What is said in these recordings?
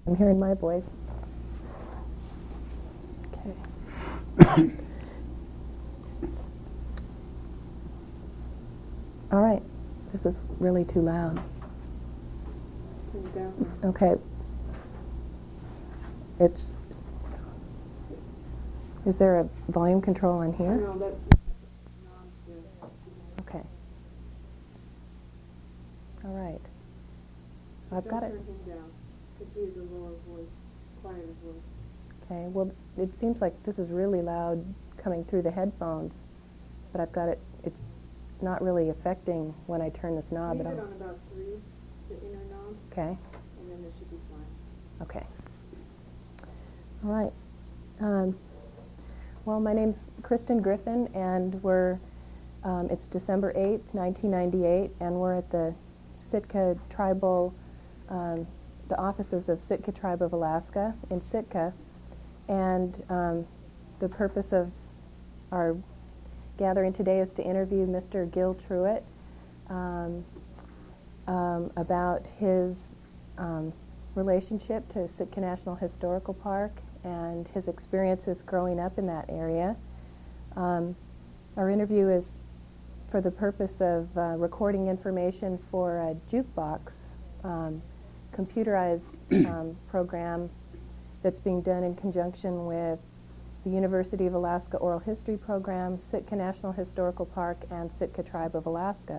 I'm hearing my voice. Okay. All right. This is really too loud. Okay. Is there a volume control on here? No, that's Okay. All right. I've got it. Turn him down, because he has a lower voice, quieter voice. Okay. Well, it seems like this is really loud coming through the headphones, but I've got it. It's not really affecting when I turn this knob. Leave it on about 3, the inner knob, Okay. and then it should be fine. Okay. All right. Well, my name's Kristen Griffin, and it's December 8th, 1998, and we're at the Sitka Tribal, the offices of Sitka Tribe of Alaska in Sitka, and the purpose of our gathering today is to interview Mr. Gil Truitt about his relationship to Sitka National Historical Park and his experiences growing up in that area. Our interview is for the purpose of recording information for a jukebox, computerized program that's being done in conjunction with the University of Alaska Oral History Program, Sitka National Historical Park, and Sitka Tribe of Alaska.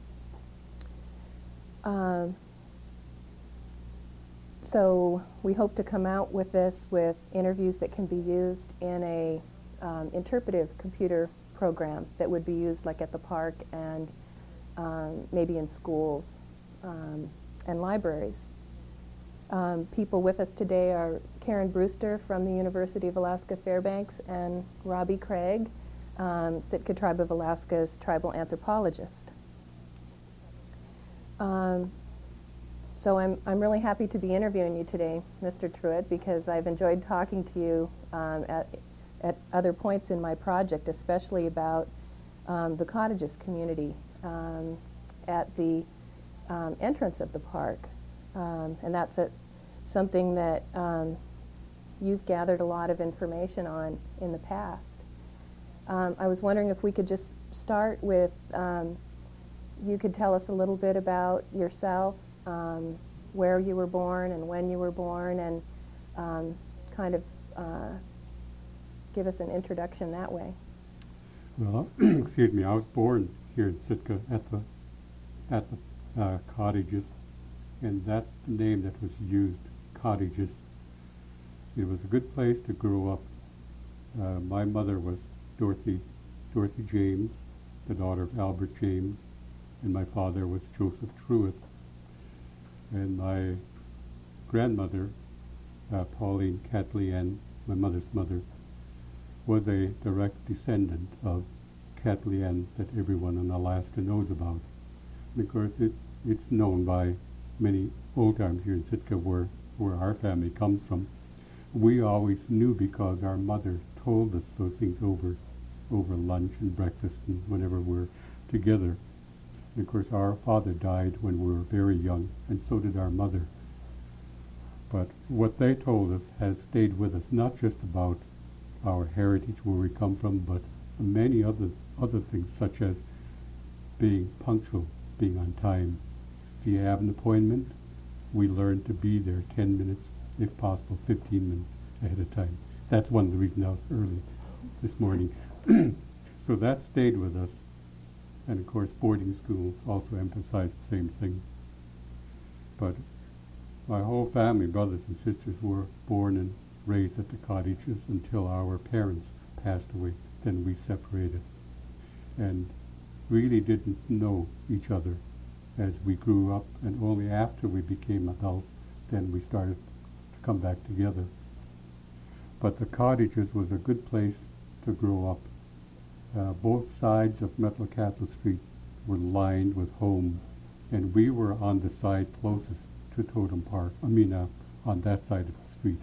So we hope to come out with this with interviews that can be used in a interpretive computer program that would be used like at the park and maybe in schools and libraries. People with us today are Karen Brewster from the University of Alaska Fairbanks and Robbie Craig, Sitka Tribe of Alaska's tribal anthropologist. So I'm really happy to be interviewing you today, Mr. Truitt, because I've enjoyed talking to you at other points in my project, especially about the cottages community at the entrance of the park. And that's something that you've gathered a lot of information on in the past. I was wondering if we could just start with, you could tell us a little bit about yourself, where you were born and when you were born, and kind of give us an introduction that way. Well, excuse me, I was born here in Sitka at the cottages, and that's the name that was used, cottages. It was a good place to grow up. My mother was Dorothy James, the daughter of Albert James, and my father was Joseph Truitt. And my grandmother, Pauline Catley-Ann, my mother's mother, was a direct descendant of Catley-Ann that everyone in Alaska knows about. And of course, it's known by many old timers here in Sitka where our family comes from. We always knew because our mother told us those things over lunch and breakfast and whenever we're together. And of course, our father died when we were very young, and so did our mother. But what they told us has stayed with us, not just about our heritage, where we come from, but many other things, such as being punctual, being on time. If you have an appointment, we learn to be there 10 minutes, if possible 15 minutes ahead of time. That's one of the reasons I was early this morning. So that stayed with us. And of course, boarding schools also emphasize the same thing. But my whole family, brothers and sisters, were born and raised at the cottages until our parents passed away. Then we separated and really didn't know each other as we grew up, and only after we became adults then we started to come back together. But the cottages was a good place to grow up. Both sides of Metlakatla Street were lined with homes, and we were on the side closest to Totem Park, on that side of the street.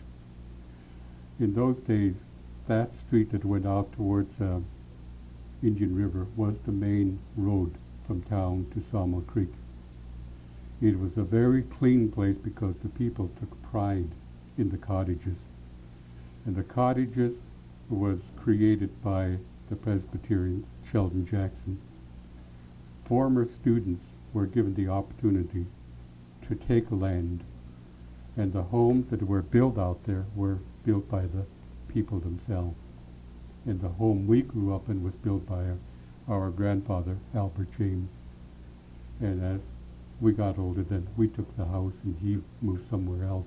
In those days, that street that went out towards Indian River was the main road from town to Sawmill Creek. It was a very clean place because the people took pride in the cottages. And the cottages was created by the Presbyterian Sheldon Jackson. Former students were given the opportunity to take land, and the homes that were built out there were built by the people themselves. And the home we grew up in was built by our grandfather, Albert James. And as we got older, then we took the house and he moved somewhere else.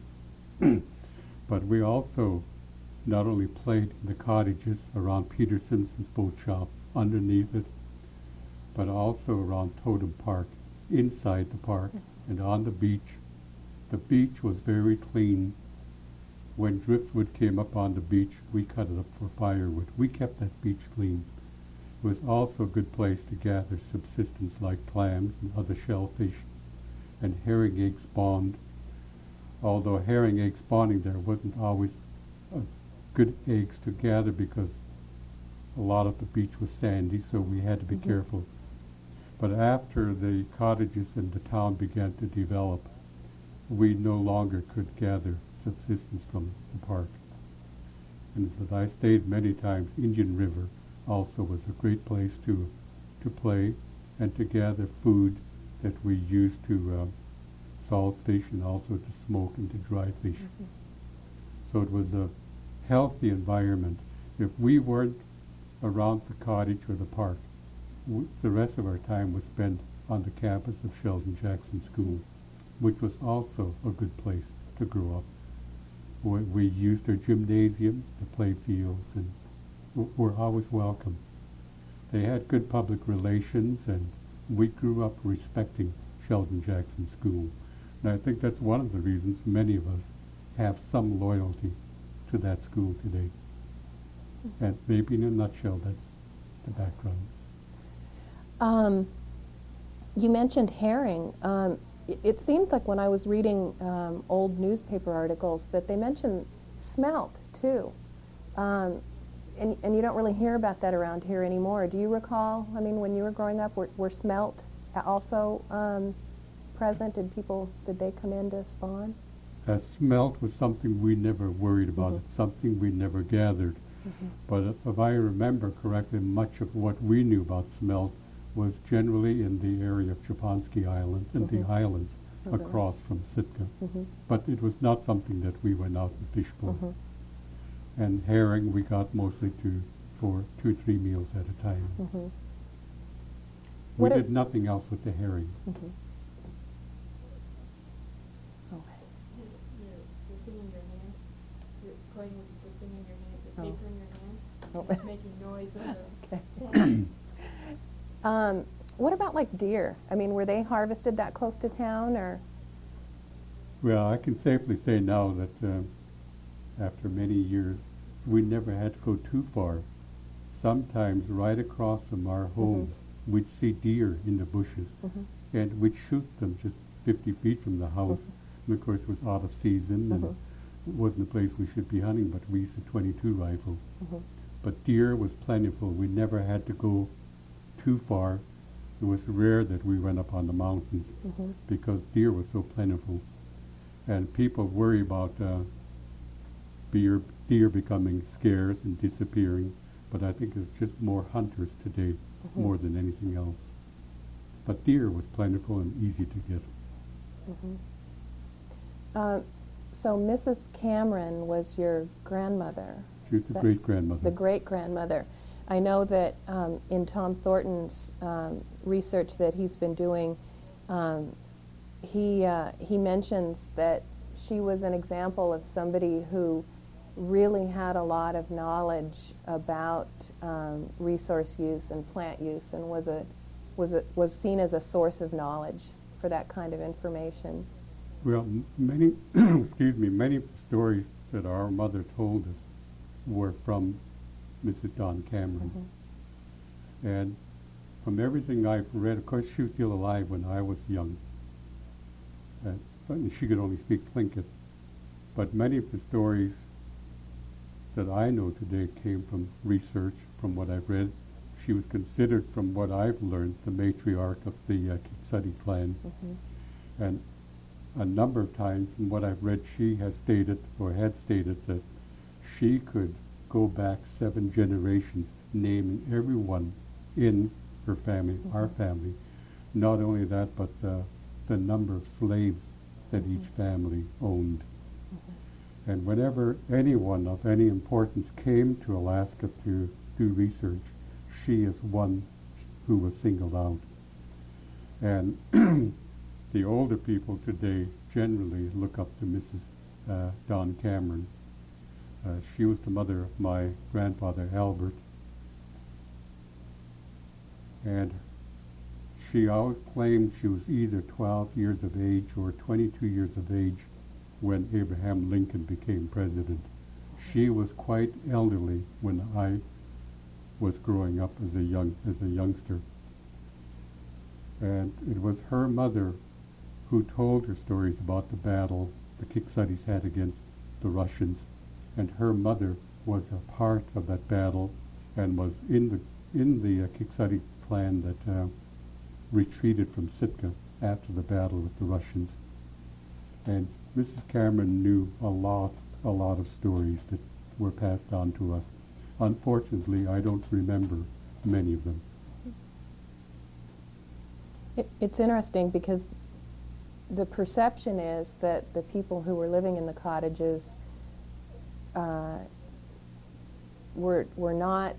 But we also not only played in the cottages around Peter Simpson's boat shop, underneath it, but also around Totem Park, inside the park, and on the beach. The beach was very clean. When driftwood came up on the beach, we cut it up for firewood. We kept that beach clean. It was also a good place to gather subsistence like clams and other shellfish, and herring egg spawned. Although herring egg spawning there wasn't always good eggs to gather because a lot of the beach was sandy, so we had to be careful. But after the cottages in the town began to develop, we no longer could gather subsistence from the park. And as I stayed many times, Indian River also was a great place to play and to gather food that we used to salt fish and also to smoke and to dry fish. So it was a healthy environment. If we weren't around the cottage or the park, the rest of our time was spent on the campus of Sheldon Jackson School, which was also a good place to grow up. We used our gymnasium, the play fields, and were always welcome. They had good public relations, and we grew up respecting Sheldon Jackson School. And I think that's one of the reasons many of us have some loyalty to that school today. And maybe in a nutshell, that's the background. You mentioned herring. It seemed like when I was reading old newspaper articles that they mentioned smelt too. And you don't really hear about that around here anymore. Do you recall, I mean, when you were growing up, were smelt also present? Did they come in to spawn? Smelt was something we never worried about. It's something we never gathered. But if I remember correctly, much of what we knew about smelt was generally in the area of Japansky Island and the islands across from Sitka. But it was not something that we went out and fished for. And herring we got mostly for 2-3 meals at a time. We did nothing else with the herring. The thing in your hand, you're playing with the thing in your hand, the paper in your hand, it's making noise on the What about like deer? I mean, were they harvested that close to town, or? Well, I can safely say now that after many years, we never had to go too far. Sometimes right across from our homes, we'd see deer in the bushes, and we'd shoot them just 50 feet from the house. And of course, it was out of season, and it wasn't a place we should be hunting, but we used a .22 rifle. But deer was plentiful. We never had to go too far. It was rare that we went up on the mountains because deer was so plentiful. And people worry about deer becoming scarce and disappearing, but I think it's just more hunters today more than anything else. But deer was plentiful and easy to get. So Mrs. Cameron was your grandmother? She was the great-grandmother. The great-grandmother. I know that in Tom Thornton's research that he's been doing, he mentions that she was an example of somebody who really had a lot of knowledge about resource use and plant use, and was seen as a source of knowledge for that kind of information. Well, many many stories that our mother told us were from Mrs. Don Cameron. And from everything I've read, of course she was still alive when I was young. And she could only speak Tlingit. But many of the stories that I know today came from research, from what I've read. She was considered, from what I've learned, the matriarch of the Kitsati clan. And a number of times from what I've read, she has stated or had stated that she could go back 7 generations naming everyone in her family, our family. Not only that, but the number of slaves that each family owned. And whenever anyone of any importance came to Alaska to do research, she is one who was singled out. And the older people today generally look up to Mrs. Don Cameron. She was the mother of my grandfather, Albert. And she always claimed she was either 12 years of age or 22 years of age when Abraham Lincoln became president. She was quite elderly when I was growing up as a youngster. And it was her mother who told her stories about the battle the Kiksadis had against the Russians. And her mother was a part of that battle and was in the Kiksadi clan that retreated from Sitka after the battle with the Russians. And Mrs. Cameron knew a lot of stories that were passed on to us. Unfortunately, I don't remember many of them. It's interesting because the perception is that the people who were living in the cottages were not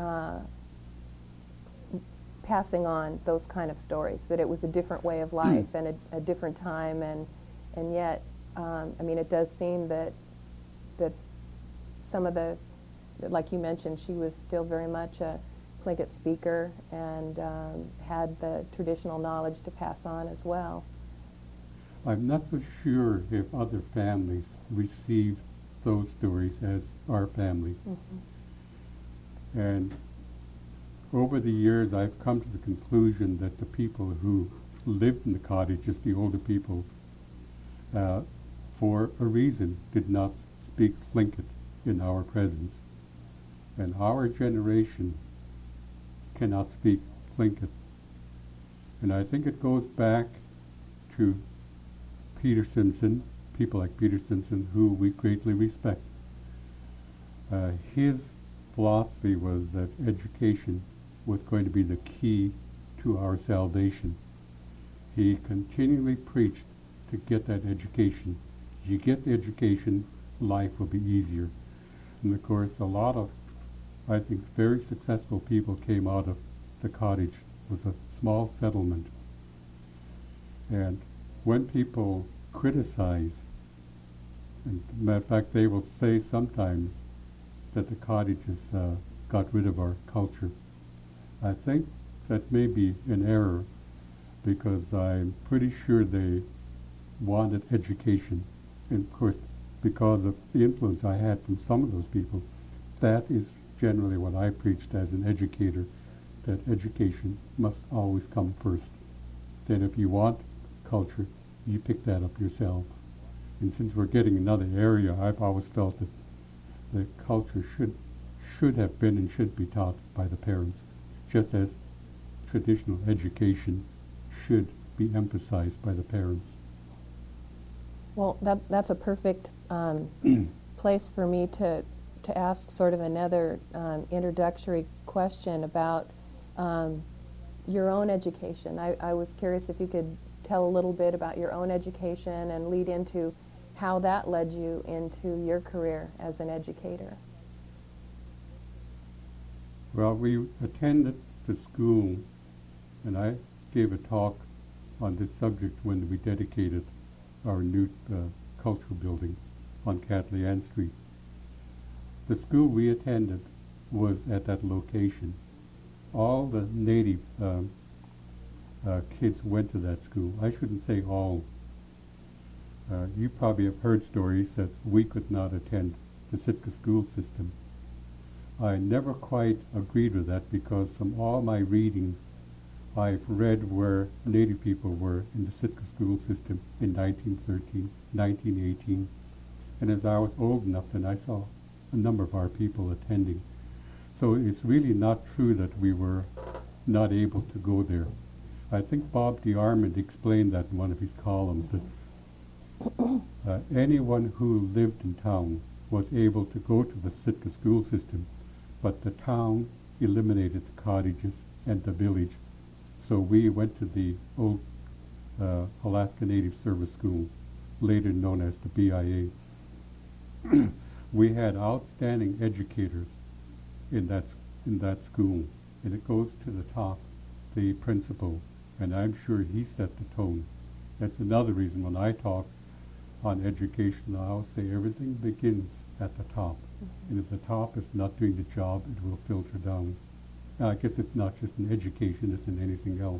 passing on those kind of stories, that it was a different way of life and a different time, and yet, I mean, it does seem that some of the, like you mentioned, she was still very much a Tlingit speaker and had the traditional knowledge to pass on as well. I'm not so sure if other families received those stories as our family. Mm-hmm. And over the years, I've come to the conclusion that the people who lived in the cottages, the older people, for a reason, did not speak Tlingit in our presence. And our generation cannot speak Tlingit. And I think it goes back to Peter Simpson, people like Peter Simpson, who we greatly respect. His philosophy was that education was going to be the key to our salvation. He continually preached to get that education. If you get the education, life will be easier. And of course, a lot of, I think, very successful people came out of the cottage. It was a small settlement. And when people criticize, and matter of fact, they will say sometimes that the cottages got rid of our culture. I think that may be an error, because I'm pretty sure they wanted education. And of course, because of the influence I had from some of those people, that is generally what I preached as an educator, that education must always come first. Then if you want culture, you pick that up yourself. And since we're getting another area, I've always felt that the culture should have been and should be taught by the parents, just as traditional education should be emphasized by the parents. Well, that's a perfect place for me to ask sort of another introductory question about your own education. I was curious if you could tell a little bit about your own education and lead into how that led you into your career as an educator. Well, we attended the school, and I gave a talk on this subject when we dedicated our new cultural building on Catleyan Street. The school we attended was at that location. All the native kids went to that school. I shouldn't say all. You probably have heard stories that we could not attend the Sitka school system. I never quite agreed with that, because from all my reading, I've read where Native people were in the Sitka school system in 1913, 1918, and as I was old enough, then I saw a number of our people attending. So it's really not true that we were not able to go there. I think Bob DeArmond explained that in one of his columns, that anyone who lived in town was able to go to the Sitka school system, but the town eliminated the cottages and the village. So we went to the old Alaska Native Service School, later known as the BIA. We had outstanding educators in that school, and it goes to the top, the principal, and I'm sure he set the tone. That's another reason when I talk on education, I'll say everything begins at the top. And if the top is not doing the job, it will filter down. Now, I guess it's not just in education, it's in anything else.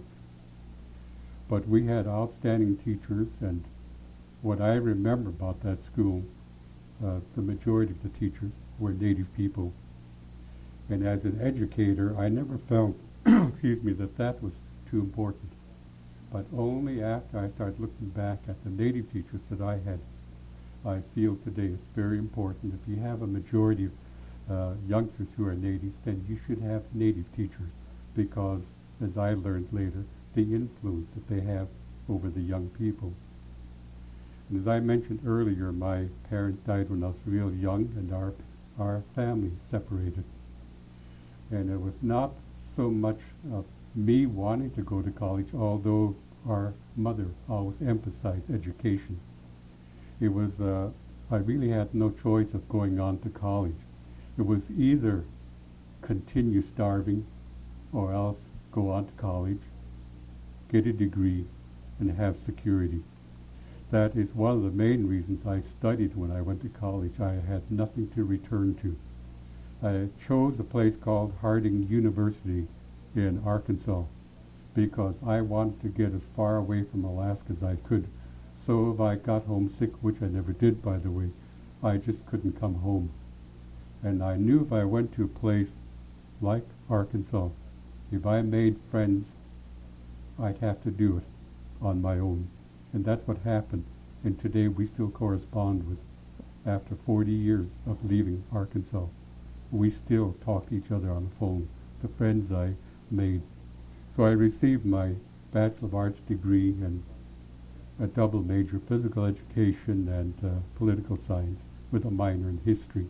But we had outstanding teachers, and what I remember about that school, the majority of the teachers were Native people. And as an educator, I never felt, excuse me, that was too important. But only after I started looking back at the Native teachers that I had, I feel today it's very important. If you have a majority of youngsters who are Natives, then you should have Native teachers, because, as I learned later, the influence that they have over the young people. And as I mentioned earlier, my parents died when I was real young, and our family separated. And it was not so much of me wanting to go to college, although our mother always emphasized education. It was, I really had no choice of going on to college. It was either continue starving or else go on to college, get a degree, and have security. That is one of the main reasons I studied when I went to college. I had nothing to return to. I chose a place called Harding University in Arkansas because I wanted to get as far away from Alaska as I could. So if I got homesick, which I never did, by the way, I just couldn't come home. And I knew if I went to a place like Arkansas, if I made friends, I'd have to do it on my own. And that's what happened. And today we still correspond with, after 40 years of leaving Arkansas. We still talk to each other on the phone, the friends I made. So I received my Bachelor of Arts degree and a double major, physical education and political science, with a minor in history.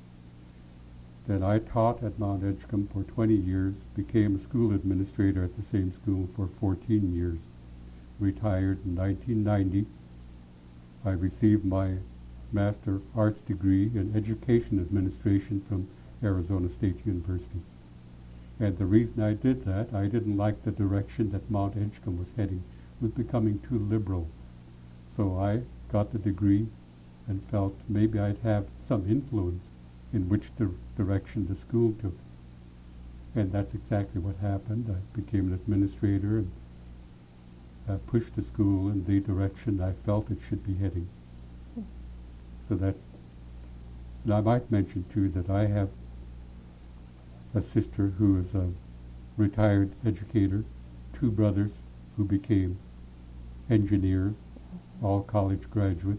Then I taught at Mount Edgecombe for 20 years, became a school administrator at the same school for 14 years, retired in 1990. I received my Master of Arts degree in Education Administration from Arizona State University. And the reason I did that, I didn't like the direction that Mount Edgecombe was heading. It was becoming too liberal. So I got the degree and felt maybe I'd have some influence in which direction the school took. And that's exactly what happened. I became an administrator and pushed the school in the direction I felt it should be heading. So that, and I might mention too that I have a sister who is a retired educator, two brothers who became engineers, all college graduates.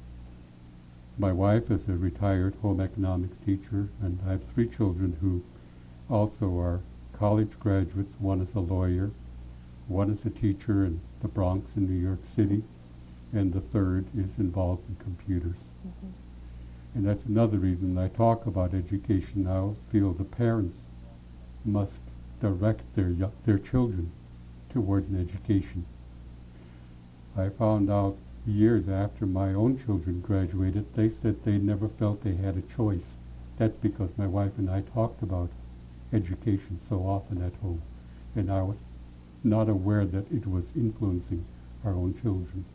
My wife is a retired home economics teacher, and I have three children who also are college graduates. One is a lawyer, one is a teacher in the Bronx in New York City, and the third is involved in computers. Mm-hmm. And that's another reason I talk about education now. I feel the parents must direct their children towards an education. I found out years after my own children graduated, they said they never felt they had a choice. That's because my wife and I talked about education so often at home, and I was not aware that it was influencing our own children.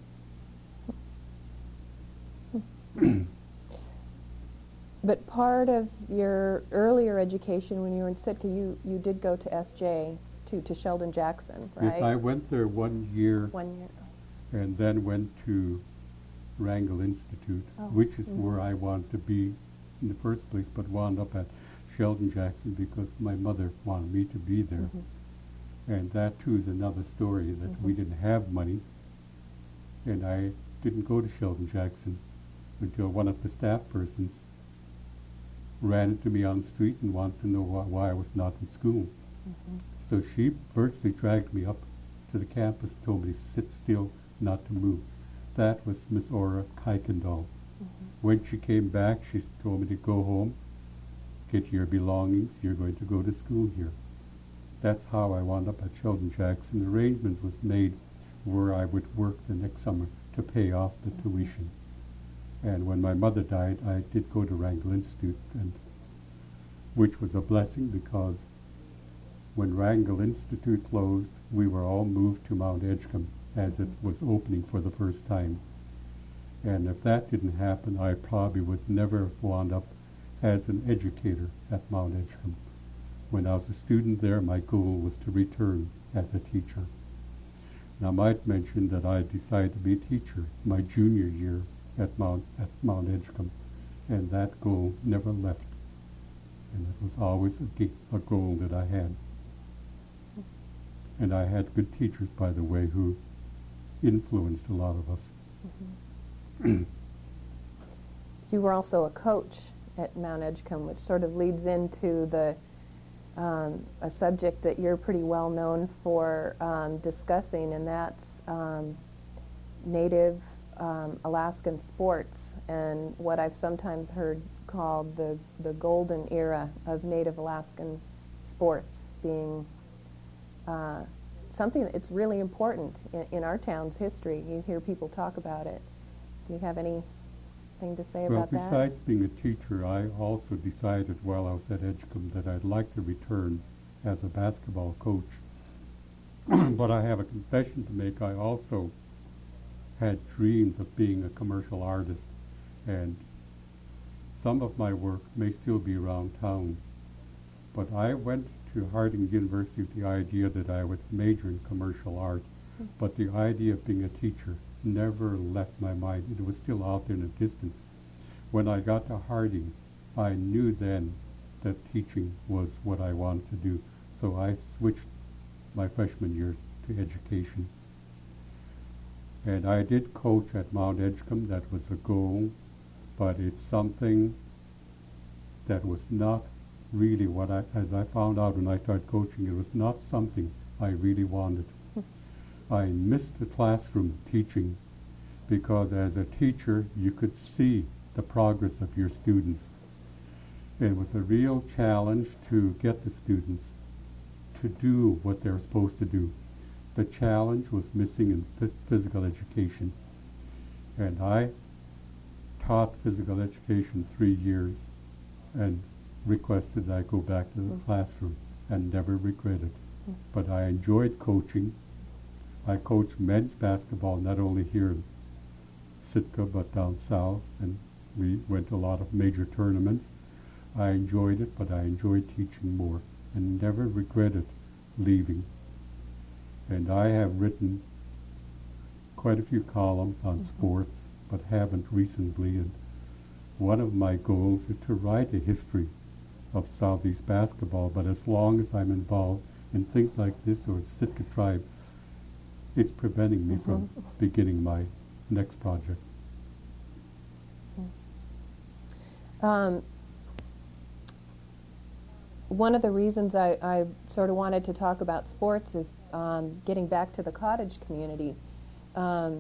But part of your earlier education when you were in Sitka, you did go to SJ, to Sheldon Jackson, right? Yes, I went there 1 year. 1 year. And then went to Wrangell Institute, which is where I wanted to be in the first place, but wound up at Sheldon Jackson because my mother wanted me to be there. Mm-hmm. And that too is another story, that we didn't have money, and I didn't go to Sheldon Jackson until one of the staff persons ran into me on the street and wanted to know why I was not in school. Mm-hmm. So she virtually dragged me up to the campus, told me to sit still, not to move. that was Miss Ora Kuykendall. When she came back, she told me to go home, get your belongings, you're going to go to school here. That's how I wound up at Sheldon Jackson. Arrangement was made where I would work the next summer to pay off the tuition. And when my mother died, I did go to Wrangell Institute, and which was a blessing because when Wrangell Institute closed, we were all moved to Mount Edgecombe as it was opening for the first time. And if that didn't happen, I probably would never have wound up as an educator at Mount Edgecombe. When I was a student there, my goal was to return as a teacher. And I might mention that I decided to be a teacher my junior year at Mount Edgecombe, and that goal never left. And it was always a goal that I had. And I had good teachers, by the way, who influenced a lot of us. You were also a coach at Mount Edgecombe, which sort of leads into the a subject that you're pretty well known for discussing, and that's Native Alaskan sports and what I've sometimes heard called the golden era of Native Alaskan sports being something that's really important in our town's history. You hear people talk about it. Do you have anything to say about that? Well, besides being a teacher, I also decided while I was at Edgecombe that I'd like to return as a basketball coach. But I have a confession to make. I also had dreams of being a commercial artist, and some of my work may still be around town. But I went to Harding University with the idea that I would major in commercial art, but the idea of being a teacher never left my mind. It was still out there in the distance. When I got to Harding, I knew then that teaching was what I wanted to do, so I switched my freshman year to education. And I did coach at Mount Edgecombe. That was a goal, but it's something that was not really what as I found out when I started coaching, it was not something I really wanted. I missed the classroom teaching because as a teacher, you could see the progress of your students. It was a real challenge to get the students to do what they're supposed to do. The challenge was missing in physical education. And I taught physical education 3 years and requested I go back to the classroom and never regretted. But I enjoyed coaching. I coached men's basketball not only here in Sitka but down south, and we went to a lot of major tournaments. I enjoyed it, but I enjoyed teaching more and never regretted leaving. And I have written quite a few columns on sports, but haven't recently. And one of my goals is to write a history of Southeast basketball, but as long as I'm involved in things like this or Sitka Tribe, it's preventing me from beginning my next project. One of the reasons I sort of wanted to talk about sports is getting back to the cottage community. A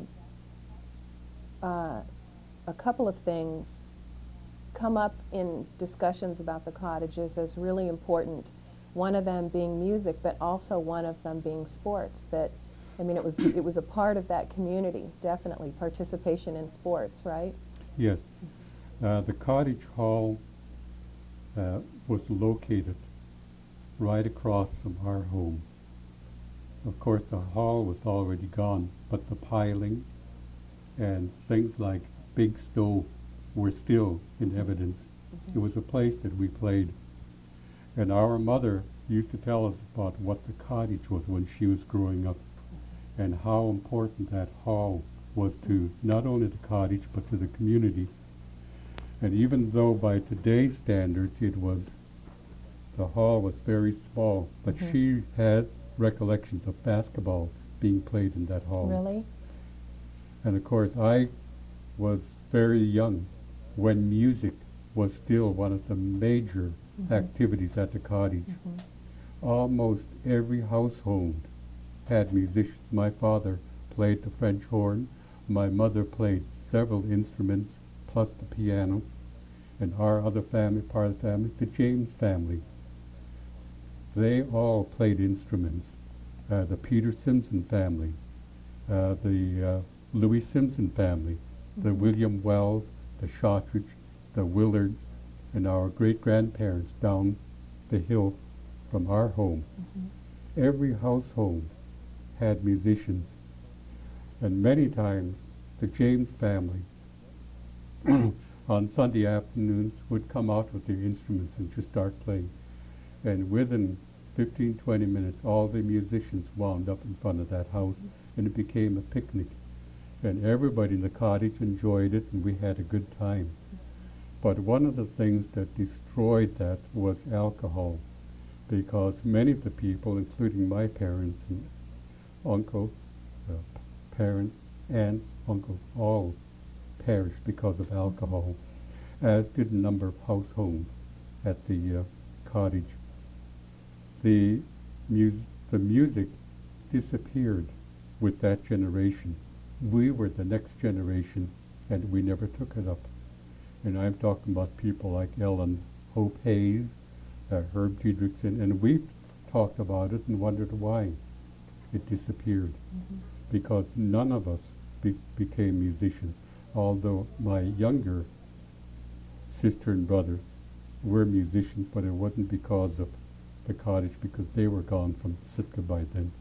couple of things come up in discussions about the cottages as really important. One of them being music, but also one of them being sports. That, I mean, it was a part of that community, definitely, participation in sports, right? Yes. The cottage hall was located right across from our home. Of course, the hall was already gone, but the piling and things like big stove were still in evidence. It was a place that we played. And our mother used to tell us about what the cottage was when she was growing up and how important that hall was to not only the cottage but to the community. And even though by today's standards the hall was very small, but she had recollections of basketball being played in that hall. Really? And of course I was very young when music was still one of the major activities at the cottage. Almost every household had musicians. My father played the French horn. My mother played several instruments, plus the piano, and our other family, part of the family, the James family. They all played instruments. The Peter Simpson family, the Louis Simpson family, the William Wells, the Shotridge, the Willards, and our great-grandparents down the hill from our home. Every household had musicians, and many times the James family on Sunday afternoons would come out with their instruments and just start playing. And within 15, 20 minutes, all the musicians wound up in front of that house, and it became a picnic. And everybody in the cottage enjoyed it, and we had a good time. But one of the things that destroyed that was alcohol, because many of the people, including my parents and uncles, parents, aunts, uncles, all perished because of alcohol, as did a number of households at the cottage. The music disappeared with that generation. We were the next generation, and we never took it up. And I'm talking about people like Ellen Hope Hayes, Herb Diedrichson, and we've talked about it and wondered why it disappeared. Because none of us became musicians, although my younger sister and brother were musicians, but it wasn't because of the cottage, because they were gone from Sitka by then.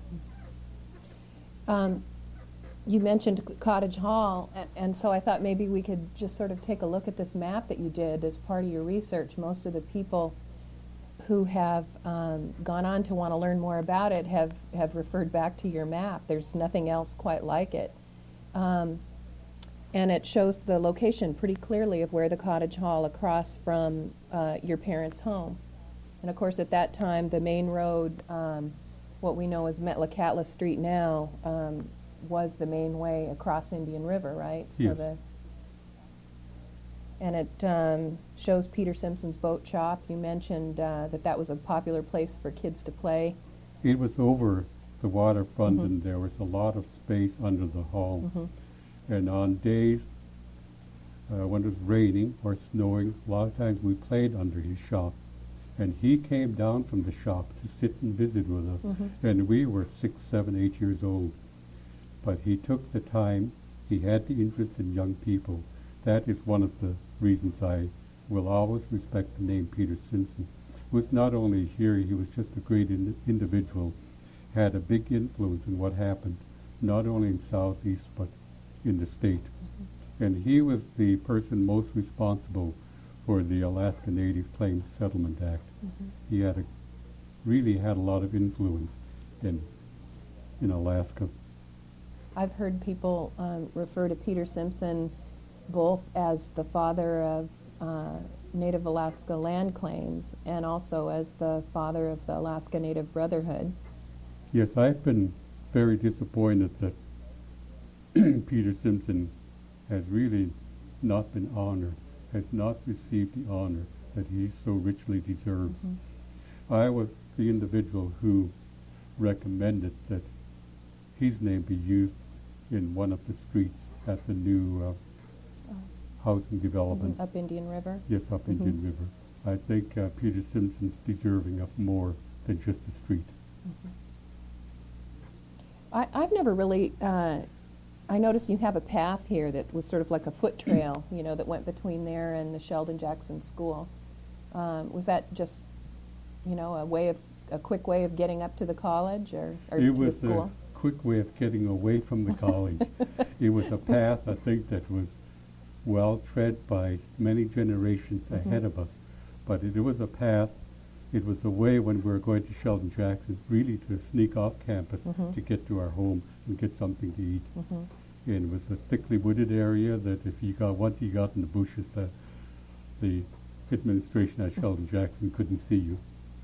You mentioned Cottage Hall, and so I thought maybe we could just sort of take a look at this map that you did as part of your research. Most of the people who have gone on to want to learn more about it have referred back to your map. There's nothing else quite like it. And it shows the location pretty clearly of where the Cottage Hall across from your parents' home. And of course at that time the main road, what we know as Metlakatla Street now, was the main way across Indian River, right? Yes. And it shows Peter Simpson's boat shop. You mentioned that was a popular place for kids to play. It was over the waterfront, and there was a lot of space under the hall. And on days when it was raining or snowing, a lot of times we played under his shop. And he came down from the shop to sit and visit with us. And we were 6, 7, 8 years old. But he took the time. He had the interest in young people. That is one of the reasons I will always respect the name Peter Simpson. Was not only here, he was just a great individual, had a big influence in what happened, not only in Southeast, but in the state. And he was the person most responsible for the Alaska Native Claims Settlement Act. He had really had a lot of influence in Alaska. I've heard people refer to Peter Simpson both as the father of Native Alaska land claims and also as the father of the Alaska Native Brotherhood. Yes, I've been very disappointed that Peter Simpson has really not been honored, has not received the honor that he so richly deserves. I was the individual who recommended that his name be used in one of the streets at the new housing development. Up Indian River? Yes, up Indian River. I think Peter Simpson's deserving of more than just a street. I've never really, I noticed you have a path here that was sort of like a foot trail, that went between there and the Sheldon Jackson School. Was that just, a quick way of getting up to the college or to the school? A quick way of getting away from the college. It was a path, I think, that was well tread by many generations ahead of us. But it was a path, it was a way when we were going to Sheldon Jackson really to sneak off campus to get to our home and get something to eat. And it was a thickly wooded area that once you got in the bushes, the administration at Sheldon Jackson couldn't see you.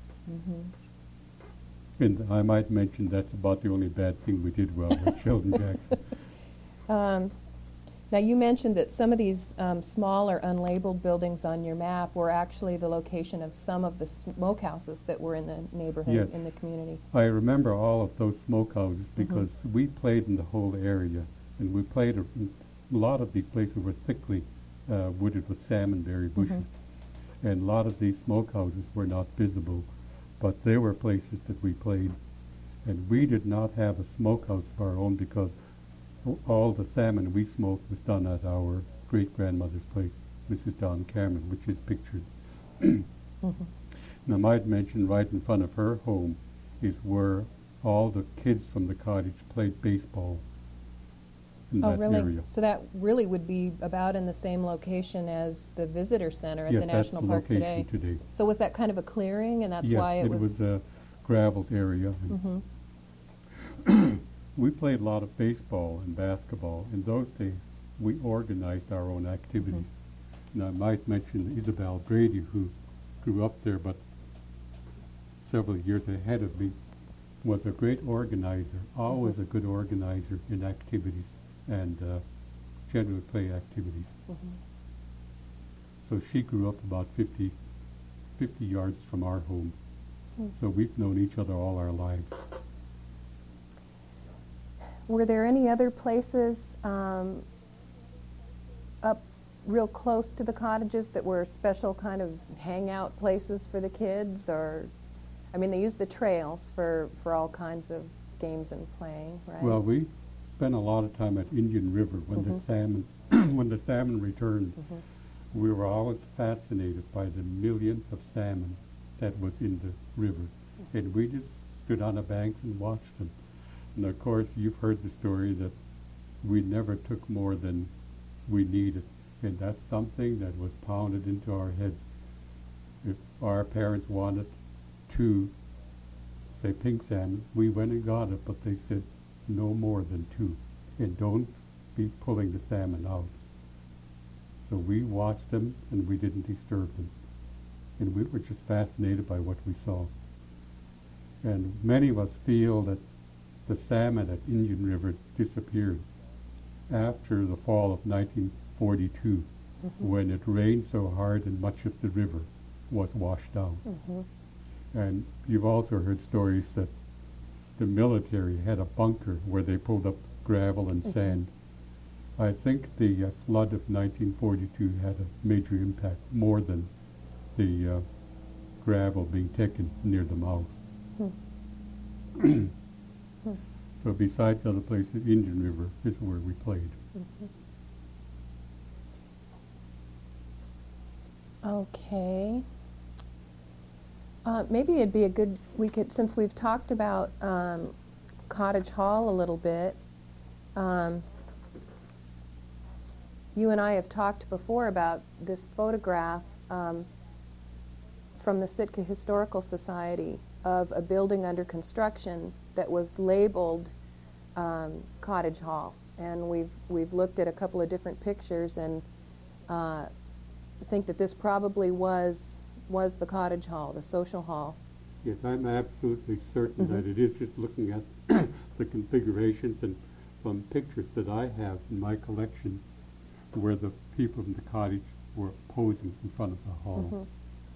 And I might mention that's about the only bad thing we did well at Sheldon Jackson. Now you mentioned that some of these smaller unlabeled buildings on your map were actually the location of some of the smokehouses that were in the neighborhood, in the community. I remember all of those smokehouses because we played in the whole area. And we played a lot of these places were thickly wooded with salmonberry bushes. And a lot of these smokehouses were not visible, but they were places that we played. And we did not have a smokehouse of our own because all the salmon we smoked was done at our great-grandmother's place, Mrs. Don Cameron, which is pictured. And I might mention right in front of her home is where all the kids from the cottage played baseball in Oh, that really? area. So that really would be about in the same location as the visitor center at Yes, the that's National the Park location today. today. So was that kind of a clearing, and that's Yes, why it it was a graveled area. And we played a lot of baseball and basketball. In those days, we organized our own activities. And I might mention Isabel Brady, who grew up there, but several years ahead of me, was a great organizer, always a good organizer in activities and general play activities. So she grew up about 50 yards from our home. So we've known each other all our lives. Were there any other places up real close to the cottages that were special kind of hangout places for the kids? Or, I mean, they used the trails for all kinds of games and playing, right? Well, we spent a lot of time at Indian River when the salmon when the salmon returned. We were always fascinated by the millions of salmon that was in the river, and we just stood on the banks and watched them. And of course, you've heard the story that we never took more than we needed, and that's something that was pounded into our heads. If our parents wanted two, say, pink salmon, we went and got it, but they said no more than two, and don't be pulling the salmon out. So we watched them, and we didn't disturb them. And we were just fascinated by what we saw. And many of us feel that the salmon at Indian River disappeared after the fall of 1942, when it rained so hard and much of the river was washed out. And you've also heard stories that the military had a bunker where they pulled up gravel and sand. I think the flood of 1942 had a major impact, more than the gravel being taken near the mouth. So besides other places, Indian River is where we played. Okay. Maybe it'd be a good, since we've talked about Cottage Hall a little bit, you and I have talked before about this photograph from the Sitka Historical Society of a building under construction that was labeled Cottage Hall. And we've looked at a couple of different pictures and think that this probably was the Cottage Hall, the social hall. Yes, I'm absolutely certain that it is, just looking at the configurations and from pictures that I have in my collection where the people in the cottage were posing in front of the hall.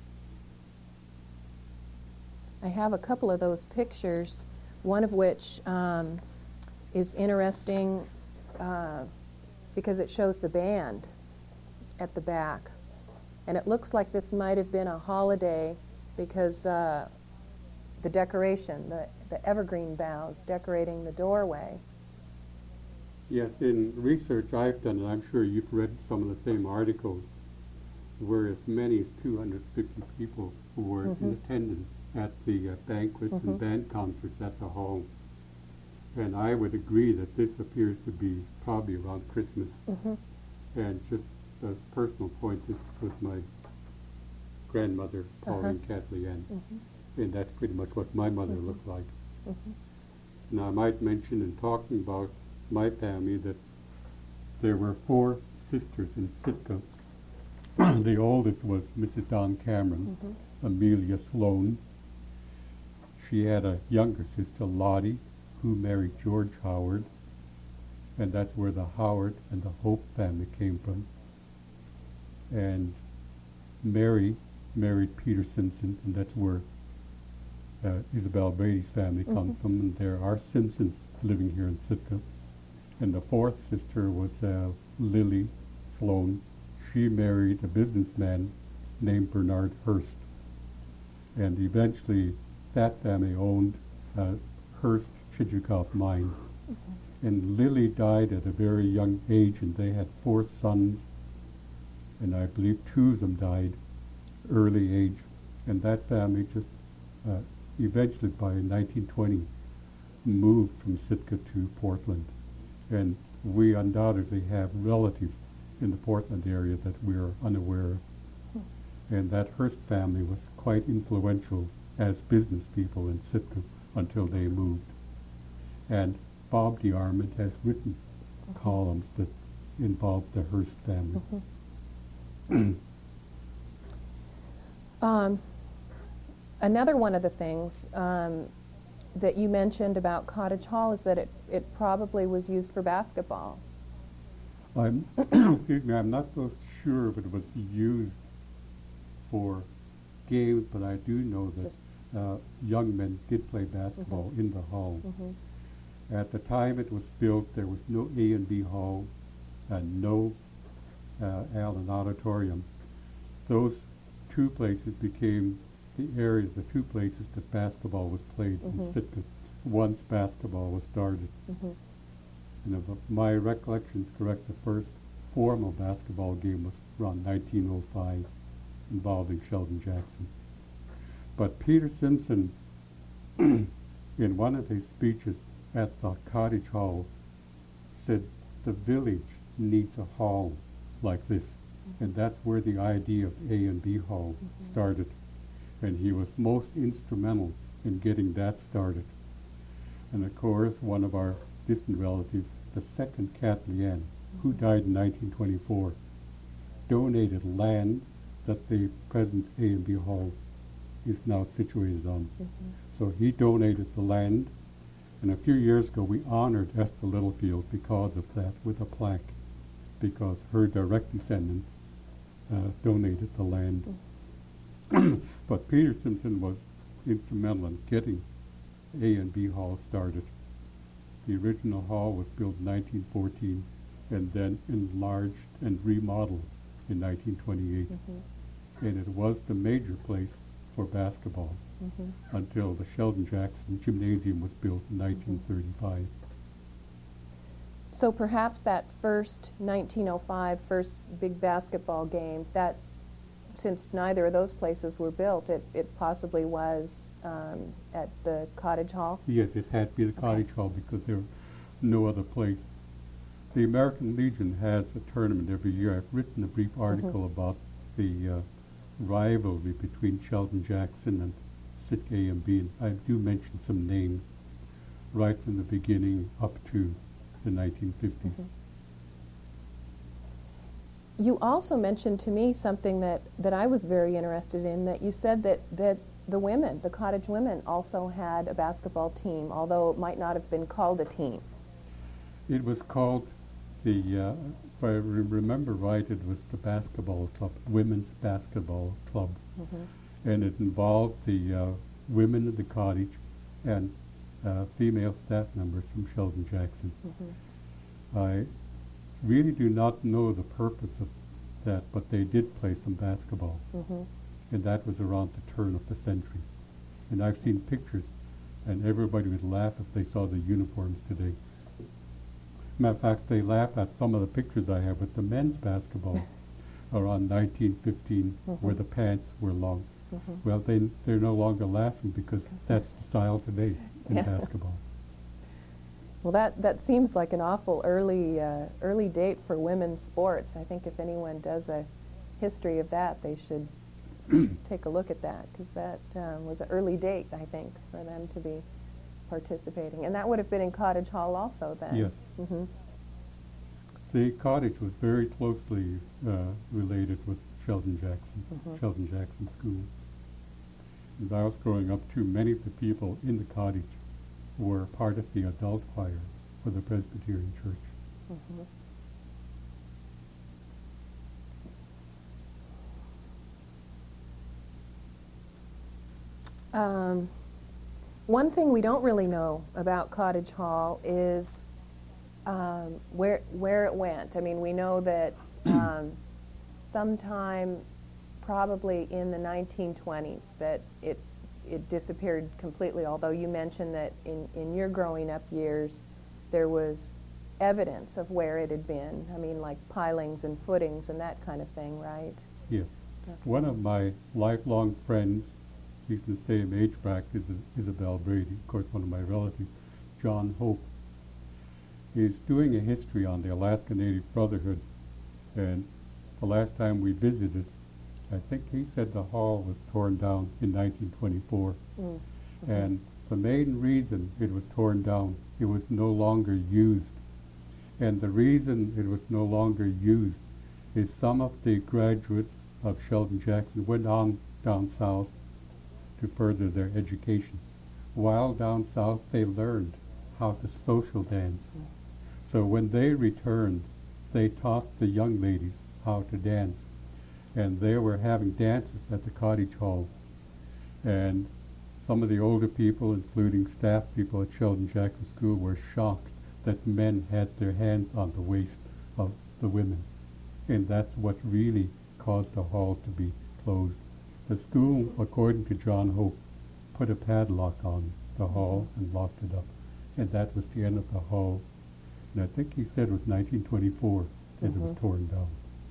I have a couple of those pictures, one of which is interesting because it shows the band at the back. And it looks like this might have been a holiday because the decoration, the evergreen boughs decorating the doorway. Yes, in research I've done, and I'm sure you've read some of the same articles, where as many as 250 people who were in attendance at the banquets and band concerts at the hall. And I would agree that this appears to be probably around Christmas. And just a personal point, this was my grandmother, Pauline Kathleen, and that's pretty much what my mother looked like. Now I might mention in talking about my family that there were 4 sisters in Sitka. The oldest was Mrs. Don Cameron, Amelia Sloan. She had a younger sister, Lottie, who married George Howard, and that's where the Howard and the Hope family came from. And Mary married Peter Simpson, and that's where Isabel Brady's family comes from, and there are Simpsons living here in Sitka. And the fourth sister was Lily Sloan. She married a businessman named Bernard Hearst. And eventually that family owned Hearst Chillicothe Mine. And Lily died at a very young age, and they had 4 sons, and I believe 2 of them died early age. And that family just eventually by 1920 moved from Sitka to Portland. And we undoubtedly have relatives in the Portland area that we are unaware of. And that Hearst family was quite influential as business people in Sitka until they moved. And Bob DeArmond has written columns that involve the Hearst family. Another one of the things that you mentioned about Cottage Hall is that it probably was used for basketball. Excuse me, I'm not so sure if it was used for games, but I do know that young men did play basketball in the hall. At the time it was built, there was no A&B Hall and no Allen Auditorium. Those 2 places became the areas, the 2 places that basketball was played in Sitka once basketball was started. And if my recollection is correct, the first formal basketball game was around 1905 involving Sheldon Jackson. But Peter Simpson, in one of his speeches at the Cottage Hall, said the village needs a hall like this. And that's where the idea of A&B Hall started. And he was most instrumental in getting that started. And of course, one of our distant relatives, the second Kathleen Ann, who died in 1924, donated land that the present A&B Hall is now situated on. So he donated the land, and a few years ago we honored Esther Littlefield because of that with a plaque, because her direct descendants donated the land. But Peter Simpson was instrumental in getting A&B Hall started. The original hall was built in 1914 and then enlarged and remodeled in 1928. And it was the major place for basketball until the Sheldon Jackson Gymnasium was built in 1935. So perhaps that first 1905 first big basketball game, that since neither of those places were built, it possibly was at the Cottage Hall? Yes, it had to be the Cottage Hall because there was no other place. The American Legion has a tournament every year. I've written a brief article about the rivalry between Sheldon Jackson and Sitka A&B, and I do mention some names right from the beginning up to the 1950s. You also mentioned to me something that I was very interested in, that you said that the women, the cottage women, also had a basketball team, although it might not have been called a team. It was called the, if I remember right, it was the basketball club, Women's Basketball Club. And it involved the women of the cottage and female staff members from Sheldon Jackson. I really do not know the purpose of that, but they did play some basketball. And that was around the turn of the century. And I've seen pictures, and everybody would laugh if they saw the uniforms today. Matter of fact, they laugh at some of the pictures I have with the men's basketball around 1915, where the pants were long. Well, they're no longer laughing because that's the style today in basketball. Well, that seems like an awful early date for women's sports. I think if anyone does a history of that, they should take a look at that, because that was an early date, I think, for them to be participating. And that would have been in Cottage Hall also then. Yes. The cottage was very closely related with Sheldon Jackson, Sheldon Jackson School. As I was growing up, too, many of the people in the cottage were part of the adult choir for the Presbyterian Church. One thing we don't really know about Cottage Hall is where it went. I mean, we know that sometime probably in the 1920s that it disappeared completely, although you mentioned that in your growing up years there was evidence of where it had been. I mean, like pilings and footings and that kind of thing, right? Yes. Okay. One of my lifelong friends, she's in the same age bracket as Isabel Brady, of course one of my relatives, John Hope, is doing a history on the Alaska Native Brotherhood. And the last time we visited, I think he said the hall was torn down in 1924. Mm-hmm. And the main reason it was torn down, it was no longer used. And the reason it was no longer used is some of the graduates of Sheldon Jackson went on down south to further their education. While down south, they learned how to social dance. Mm-hmm. So when they returned, they taught the young ladies how to dance. And they were having dances at the cottage hall. And some of the older people, including staff people at Sheldon Jackson School, were shocked that men had their hands on the waist of the women. And that's what really caused the hall to be closed. The school, according to John Hope, put a padlock on the hall and locked it up. And that was the end of the hall. And I think he said it was 1924 that it was torn down.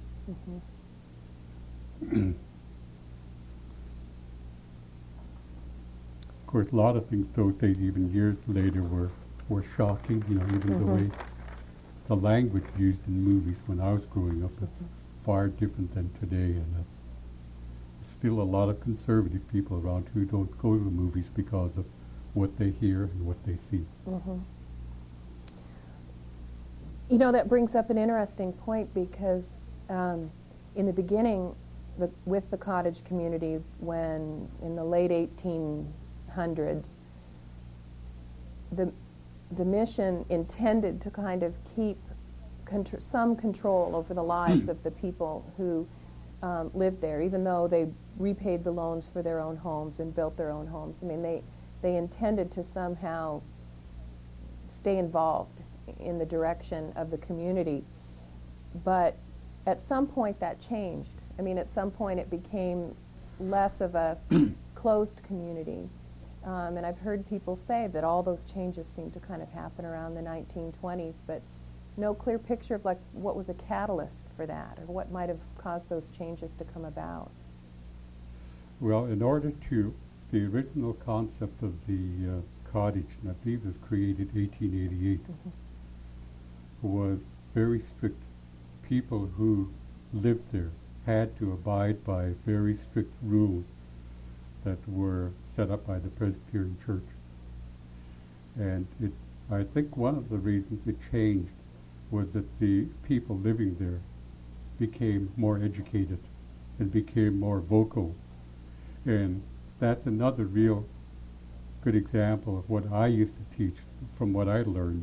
Of course, a lot of things those days, even years later, were shocking. You know, even the way the language used in movies when I was growing up is far different than today. And still a lot of conservative people around who don't go to the movies because of what they hear and what they see. You know, that brings up an interesting point because in the beginning, with the cottage community, when in the late 1800s, the mission intended to kind of keep some control over the lives of the people who lived there, even though they repaid the loans for their own homes and built their own homes. I mean, they intended to somehow stay involved in the direction of the community. But at some point that changed. I mean, at some point it became less of a closed community. And I've heard people say that all those changes seemed to kind of happen around the 1920s, but no clear picture of like what was a catalyst for that or what might have caused those changes to come about. Well, in order to, the original concept of the cottage, and I believe it was created 1888, was very strict. People who lived there had to abide by very strict rules that were set up by the Presbyterian Church. And I think one of the reasons it changed was that the people living there became more educated and became more vocal. And that's another real good example of what I used to teach from what I learned.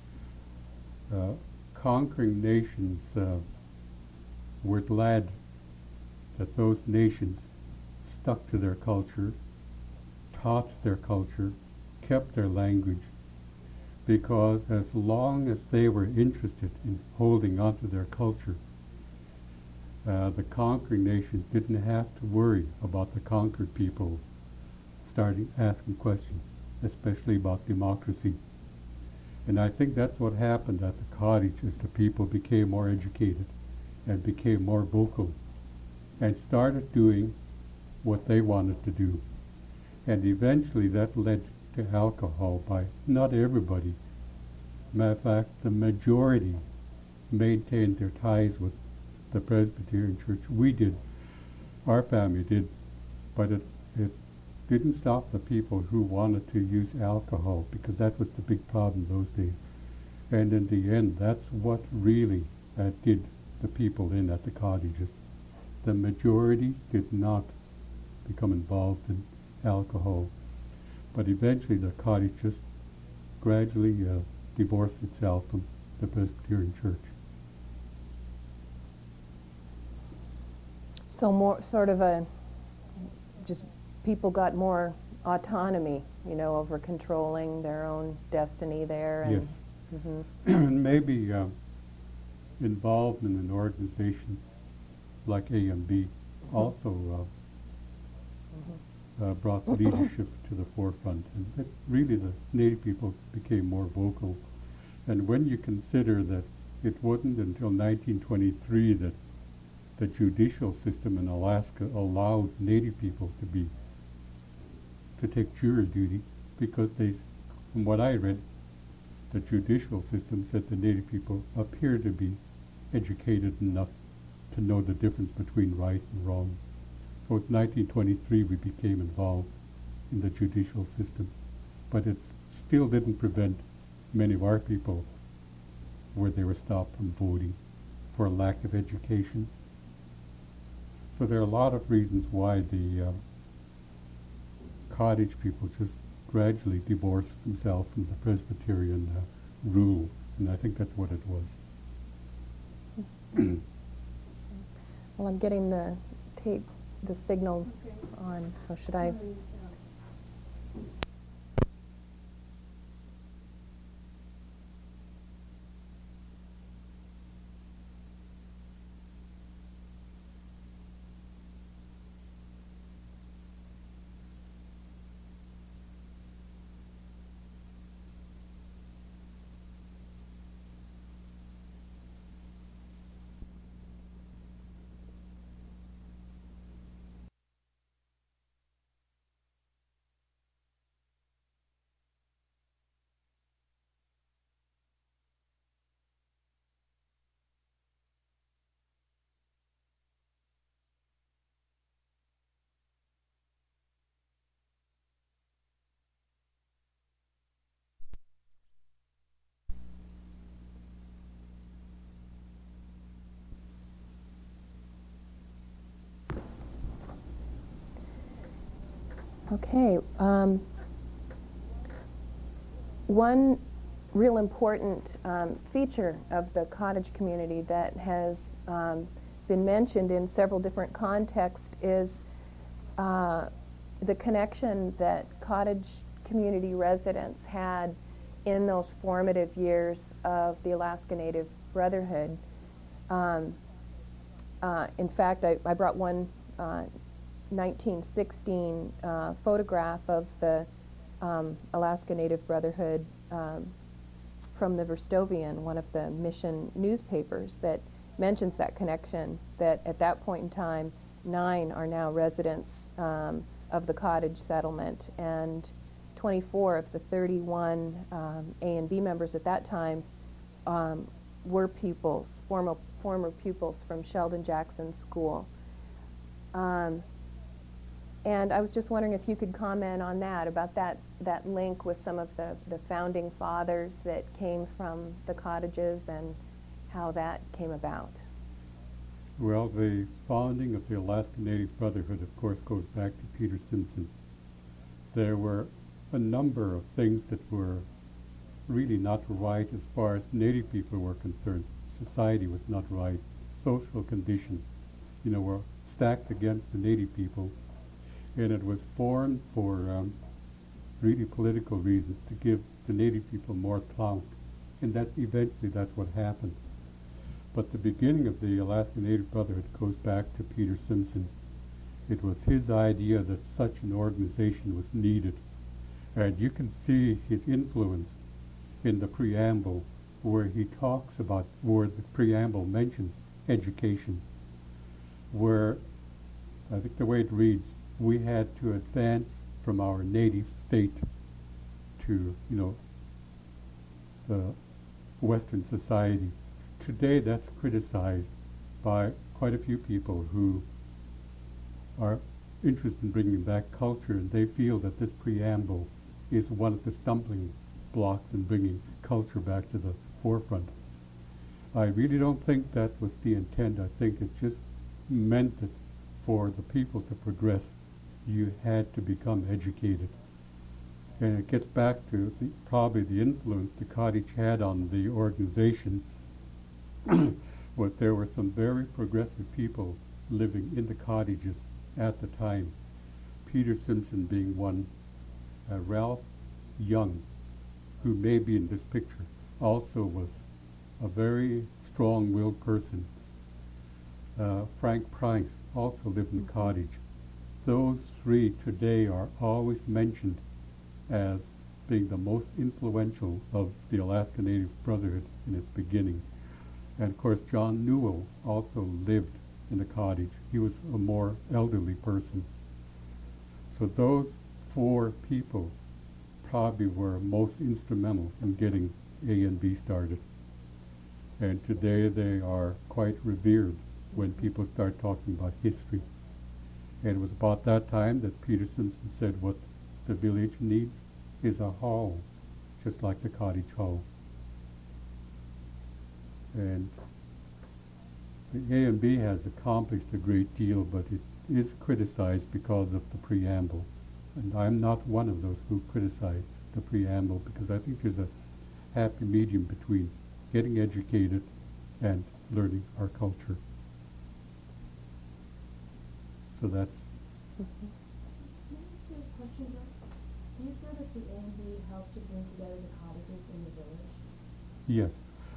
Conquering nations were glad that those nations stuck to their culture, taught their culture, kept their language, because as long as they were interested in holding on to their culture, the conquering nations didn't have to worry about the conquered people starting asking questions, especially about democracy. And I think that's what happened at the cottage, as the people became more educated and became more vocal and started doing what they wanted to do. And eventually that led to alcohol by not everybody. Matter of fact, the majority maintained their ties with the Presbyterian Church. We did, our family did, but it didn't stop the people who wanted to use alcohol, because that was the big problem those days. And in the end, that's what really did the people in at the cottages. The majority did not become involved in alcohol, but eventually the cottage just gradually divorced itself from the Presbyterian Church. So more sort of just people got more autonomy, you know, over controlling their own destiny there. And Yes, and maybe involved in an organization like AMB also brought leadership to the forefront, and that really the Native people became more vocal. And when you consider that it wasn't until 1923 that the judicial system in Alaska allowed Native people to take jury duty, because from what I read, the judicial system said the Native people appeared to be educated enough to know the difference between right and wrong. So in 1923 we became involved in the judicial system, but it still didn't prevent many of our people where they were stopped from voting for lack of education. So there are a lot of reasons why the cottage people just gradually divorced themselves from the Presbyterian rule, and I think that's what it was. Well, I'm getting the signal on, so should I? Okay. One real important feature of the cottage community that has been mentioned in several different contexts is the connection that cottage community residents had in those formative years of the Alaska Native Brotherhood. In fact, I brought one 1916 photograph of the Alaska Native Brotherhood from the Verstovian, one of the mission newspapers, that mentions that connection, that at that point in time 9 are now residents of the cottage settlement, and 24 of the 31 A and B members at that time were pupils, former pupils from Sheldon Jackson School. And I was just wondering if you could comment on that, about that link with some of the founding fathers that came from the cottages and how that came about. Well, the founding of the Alaska Native Brotherhood, of course, goes back to Peter Simpson. There were a number of things that were really not right as far as Native people were concerned. Society was not right. Social conditions, were stacked against the Native people. And it was formed for really political reasons, to give the Native people more clout. And eventually that's what happened. But the beginning of the Alaska Native Brotherhood goes back to Peter Simpson. It was his idea that such an organization was needed. And you can see his influence in the preamble, where he talks about, where the preamble mentions education, where I think the way it reads, we had to advance from our native state to, the Western society. Today that's criticized by quite a few people who are interested in bringing back culture, and they feel that this preamble is one of the stumbling blocks in bringing culture back to the forefront. I really don't think that was the intent. I think it just meant that for the people to progress, you had to become educated. And it gets back to probably the influence the cottage had on the organization. But there were some very progressive people living in the cottages at the time. Peter Simpson being one, Ralph Young, who may be in this picture. also was a very strong-willed person. Frank Price also lived in the cottage. Those three today are always mentioned as being the most influential of the Alaska Native Brotherhood in its beginning. And of course, John Newell also lived in the cottage. He was a more elderly person. So those four people probably were most instrumental in getting A&B started. And today they are quite revered when people start talking about history. And it was about that time that Peter Simpson said what the village needs is a hall, just like the cottage hall. And the A&B has accomplished a great deal, but it is criticized because of the preamble. And I'm not one of those who criticize the preamble, because I think there's a happy medium between getting educated and learning our culture. So that's... Can I ask you a question, Joe? Do you feel that the A&B helped to bring together the cottages in the village? Yes.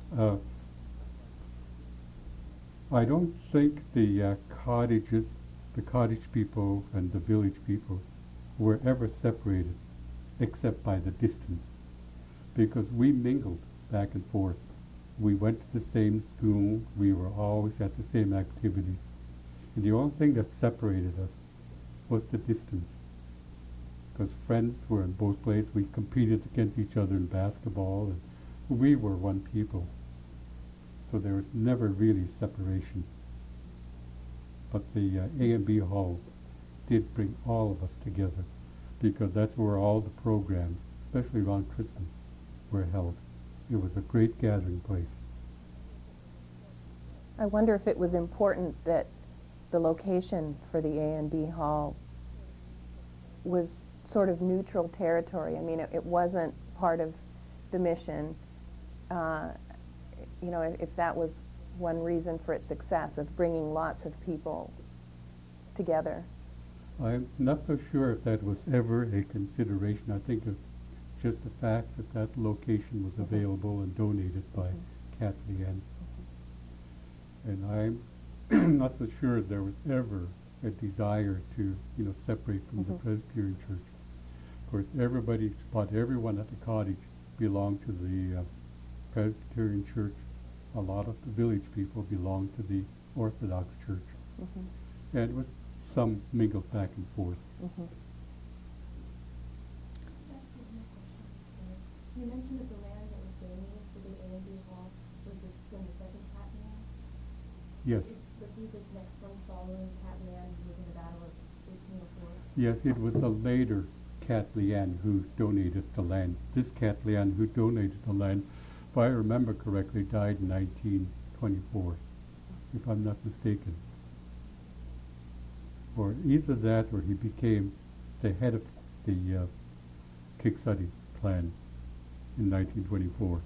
I don't think the cottages, the cottage people and the village people were ever separated except by the distance, because we mingled back and forth. We went to the same school, we were always at the same activities, and the only thing that separated us was the distance, because friends were in both places. We competed against each other in basketball, and we were one people. So there was never really separation. But the A&B Hall did bring all of us together, because that's where all the programs, especially around Christmas, were held. It was a great gathering place. I wonder if it was important that the location for the A&B Hall was sort of neutral territory. I mean, it wasn't part of the mission. You know, if that was one reason for its success, of bringing lots of people together. I'm not so sure if that was ever a consideration. I think it's just the fact that that location was available and donated by Kathleen Ann. And I'm not so sure there was ever a desire to, separate from the Presbyterian Church. Of course, about everyone at the cottage belonged to the Presbyterian Church. A lot of the village people belonged to the Orthodox Church. And with some mingled back and forth. You mentioned that the land that was donated for the A&B Hall was from the second Catlin. Yes. Was he the next one following Catlin, who was in the Battle of 1804? Yes, it was a later Kathleen who donated the land. This Kathleen who donated the land, if I remember correctly, died in 1924, if I'm not mistaken. Or either that, or he became the head of the Kicksadi clan in 1924.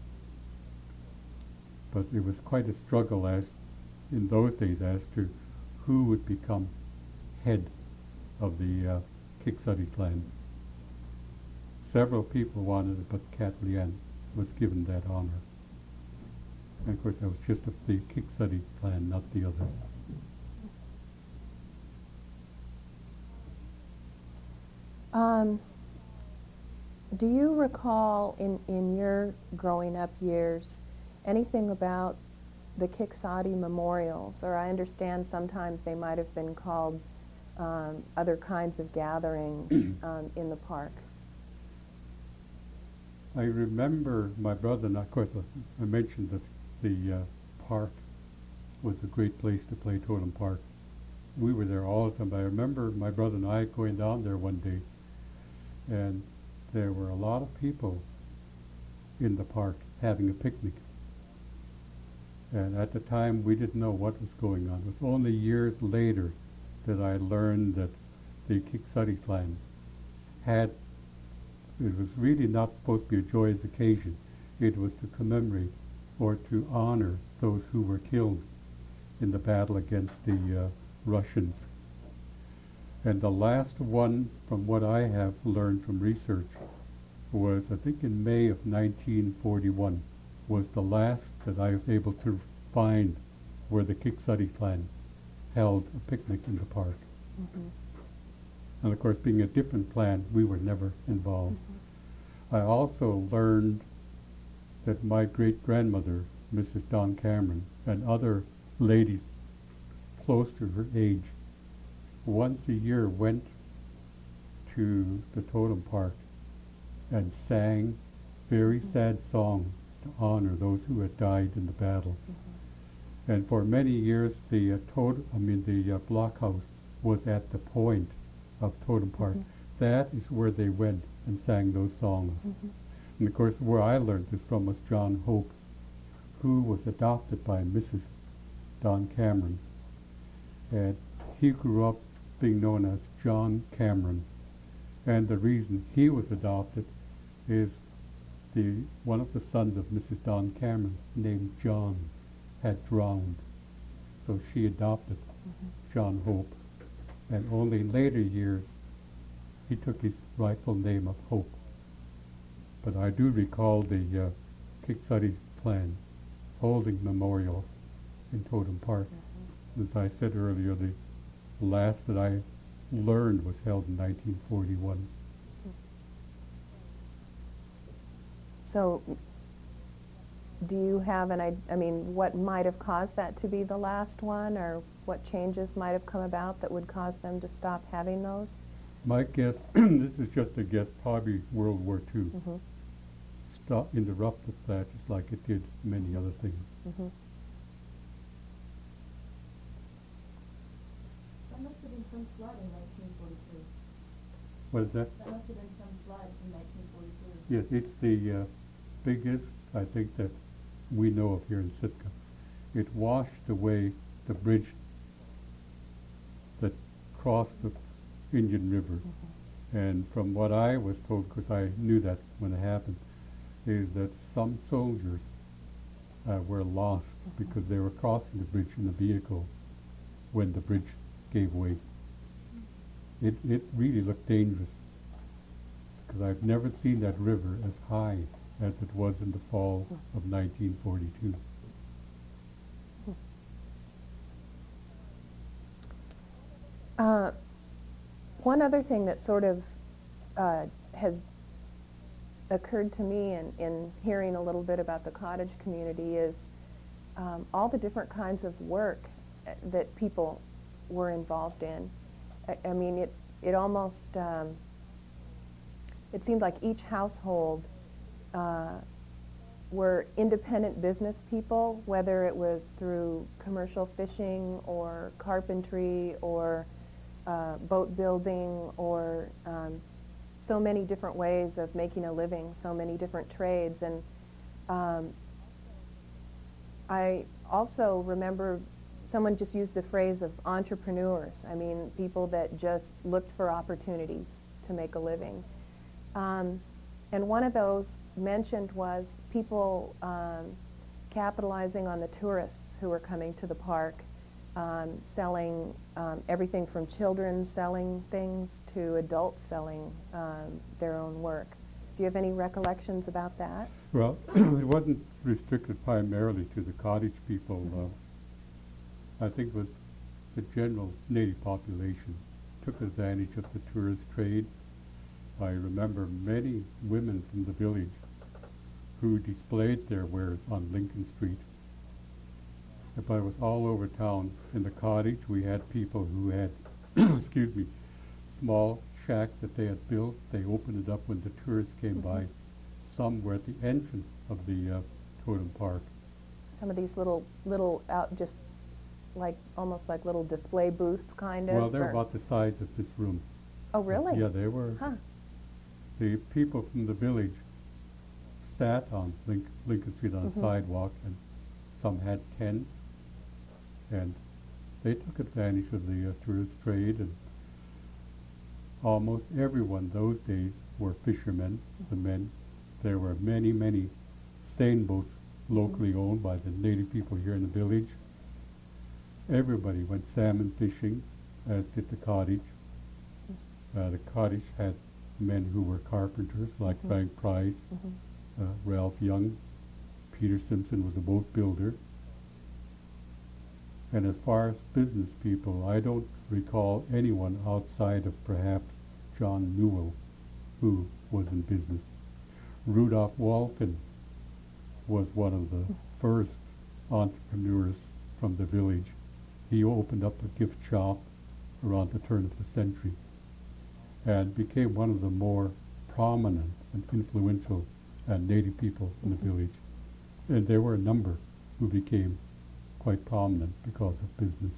But it was quite a struggle in those days as to who would become head of the Kicksadi clan. Several people wanted it, but Kathleen was given that honor. And of course, that was just of the Kicksadi clan, not the others. Do you recall in your growing up years anything about the Kicksadi memorials? Or I understand sometimes they might have been called other kinds of gatherings in the park. I remember my brother, and of course I mentioned that the park was a great place to play Totem Park. We were there all the time. I remember my brother and I going down there one day, and there were a lot of people in the park having a picnic. And at the time, we didn't know what was going on. It was only years later that I learned that the Kicksadi clan it was really not supposed to be a joyous occasion. It was to commemorate or to honor those who were killed in the battle against the Russians. And the last one, from what I have learned from research, was, I think, in May of 1941, was the last that I was able to find where the Kiksadi clan held a picnic in the park. Mhm. And of course, being a different clan, we were never involved. Mm-hmm. I also learned that my great-grandmother, Mrs. Don Cameron, and other ladies close to her age, once a year went to the totem park and sang very sad songs to honor those who had died in the battle. Mm-hmm. And for many years, the blockhouse was at the point of Totem Park. Mhm. That is where they went and sang those songs. Mhm. And of course, where I learned this from was John Hope, who was adopted by Mrs. Don Cameron. And he grew up being known as John Cameron. And the reason he was adopted is one of the sons of Mrs. Don Cameron, named John, had drowned. So she adopted John Hope. And only in later years, he took his rightful name of Hope. But I do recall the Kiksadi clan holding memorials in Totem Park. As I said earlier, the last that I learned was held in 1941. So, do you have I mean, what might have caused that to be the last one, or what changes might have come about that would cause them to stop having those? My guess, this is just a guess, probably World War II Mm-hmm. interrupted that just like it did many other things. Mm-hmm. That must have been some flood in 1942. What is that? That must have been some flood in 1942. Yes, it's the biggest, I think, that we know of here in Sitka. It washed away the bridge that crossed the Indian River. Mm-hmm. And from what I was told, because I knew that when it happened, is that some soldiers were lost because they were crossing the bridge in a vehicle when the bridge gave way. It really looked dangerous, because I've never seen that river as high as it was in the fall of 1942. One other thing that sort of has occurred to me in hearing a little bit about the cottage community is all the different kinds of work that people were involved in. I mean, it almost, it seemed like each household were independent business people, whether it was through commercial fishing or carpentry or boat building or so many different ways of making a living, so many different trades. And I also remember someone just used the phrase of entrepreneurs. I mean, people that just looked for opportunities to make a living. And one of those mentioned was people capitalizing on the tourists who were coming to the park, selling everything from children selling things to adults selling their own work. Do you have any recollections about that? Well, it wasn't restricted primarily to the cottage people. I think it was the general native population took advantage of the tourist trade. I remember many women from the village who displayed their wares on Lincoln Street. But it was all over town. In the cottage, we had people who had, excuse me, small shacks that they had built. They opened it up when the tourists came by. Some were at the entrance of the Totem Park. Some of these little out just like almost like little display booths, kind of. Well, they're about the size of this room. Oh, really? Yeah, they were. Huh. The people from the village sat on Lincoln Street on a sidewalk, and some had tents, and they took advantage of the tourist trade. And almost everyone those days were fishermen, the men. There were many, many seine boats locally owned by the native people here in the village. Everybody went salmon fishing, as did the cottage. The cottage had men who were carpenters, like Frank Price, Ralph Young. Peter Simpson was a boat builder. And as far as business people, I don't recall anyone outside of perhaps John Newell who was in business. Rudolph Walton was one of the first entrepreneurs from the village. He opened up a gift shop around the turn of the century and became one of the more prominent and influential native people in the village. And there were a number who became quite prominent because of business.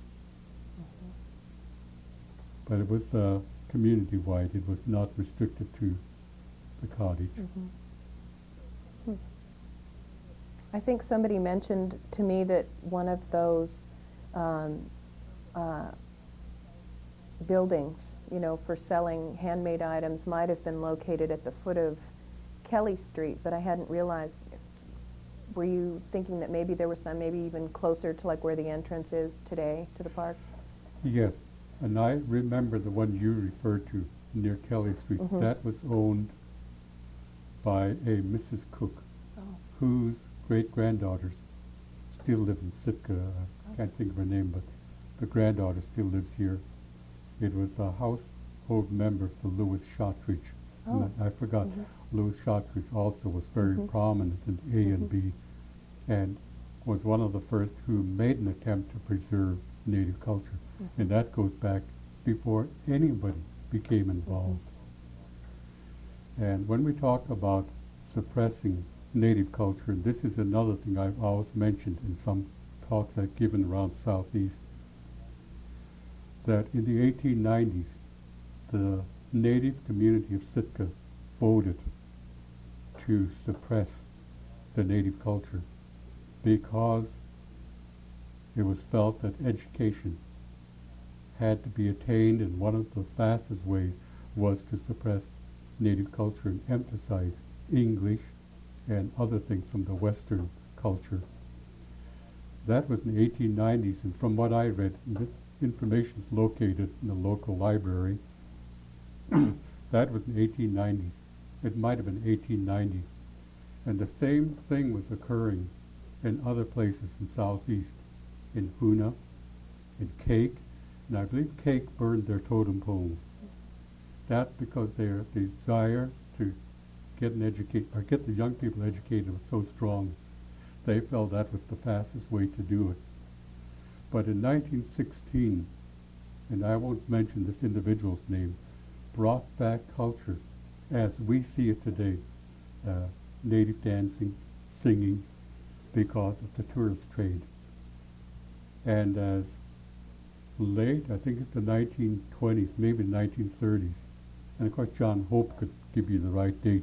But it was community-wide. It was not restricted to the cottage. I think somebody mentioned to me that one of those buildings, for selling handmade items might have been located at the foot of Kelly Street, but I hadn't realized. Were you thinking that maybe there was some, maybe even closer to like where the entrance is today to the park? Yes, and I remember the one you referred to near Kelly Street. That was owned by a Mrs. Cook, whose great-granddaughters still live in Sitka. I can't think of her name, but the granddaughter still lives here. It was a household member for Louis Shotridge. I forgot. Louis Shotridge also was very prominent in A&B and was one of the first who made an attempt to preserve native culture. And that goes back before anybody became involved. And when we talk about suppressing native culture, and this is another thing I've always mentioned in some talks I've given around Southeast, that in the 1890s, the native community of Sitka voted to suppress the native culture because it was felt that education had to be attained, and one of the fastest ways was to suppress native culture and emphasize English and other things from the Western culture. That was in the 1890s, and from what I read, this information is located in the local library. That was in the 1890s. It might have been 1890. And the same thing was occurring in other places in Southeast, in Hoonah, in Cake, and I believe Cake burned their totem pole. That's because their desire to get the young people educated was so strong. They felt that was the fastest way to do it. But in 1916, and I won't mention this individual's name, brought back culture as we see it today, native dancing, singing, because of the tourist trade. And as late, I think it's the 1920s, maybe 1930s, and of course John Hope could give you the right date.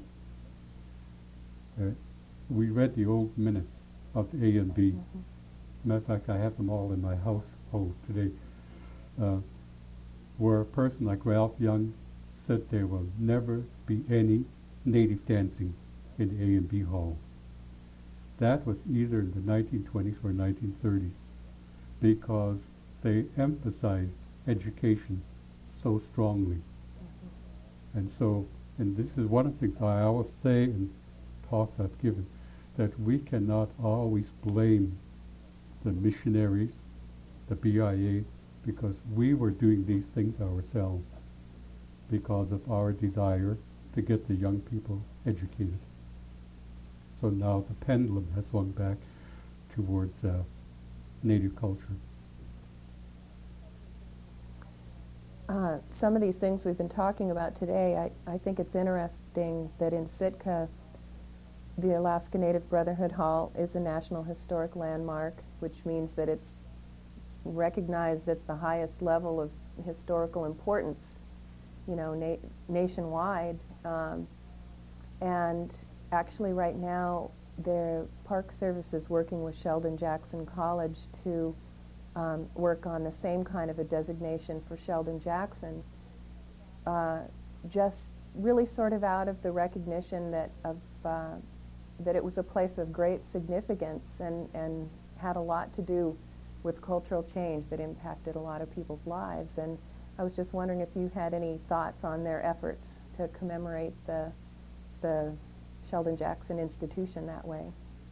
We read the old minutes of A&B. Matter of fact, I have them all in my household today, where a person like Ralph Young said there will never be any native dancing in A&B Hall. That was either in the 1920s or 1930s, because they emphasized education so strongly. And this is one of the things I always say in talks I've given, that we cannot always blame the missionaries, the BIA, because we were doing these things ourselves because of our desire to get the young people educated. So now the pendulum has swung back towards native culture. Some of these things we've been talking about today, I think it's interesting that in Sitka, the Alaska Native Brotherhood Hall is a National Historic Landmark, which means that it's recognized as the highest level of historical importance, nationwide. And actually right now, the Park Service is working with Sheldon Jackson College to work on the same kind of a designation for Sheldon Jackson, just really sort of out of the recognition that it was a place of great significance and had a lot to do with cultural change that impacted a lot of people's lives. And I was just wondering if you had any thoughts on their efforts to commemorate the Sheldon Jackson Institution that way.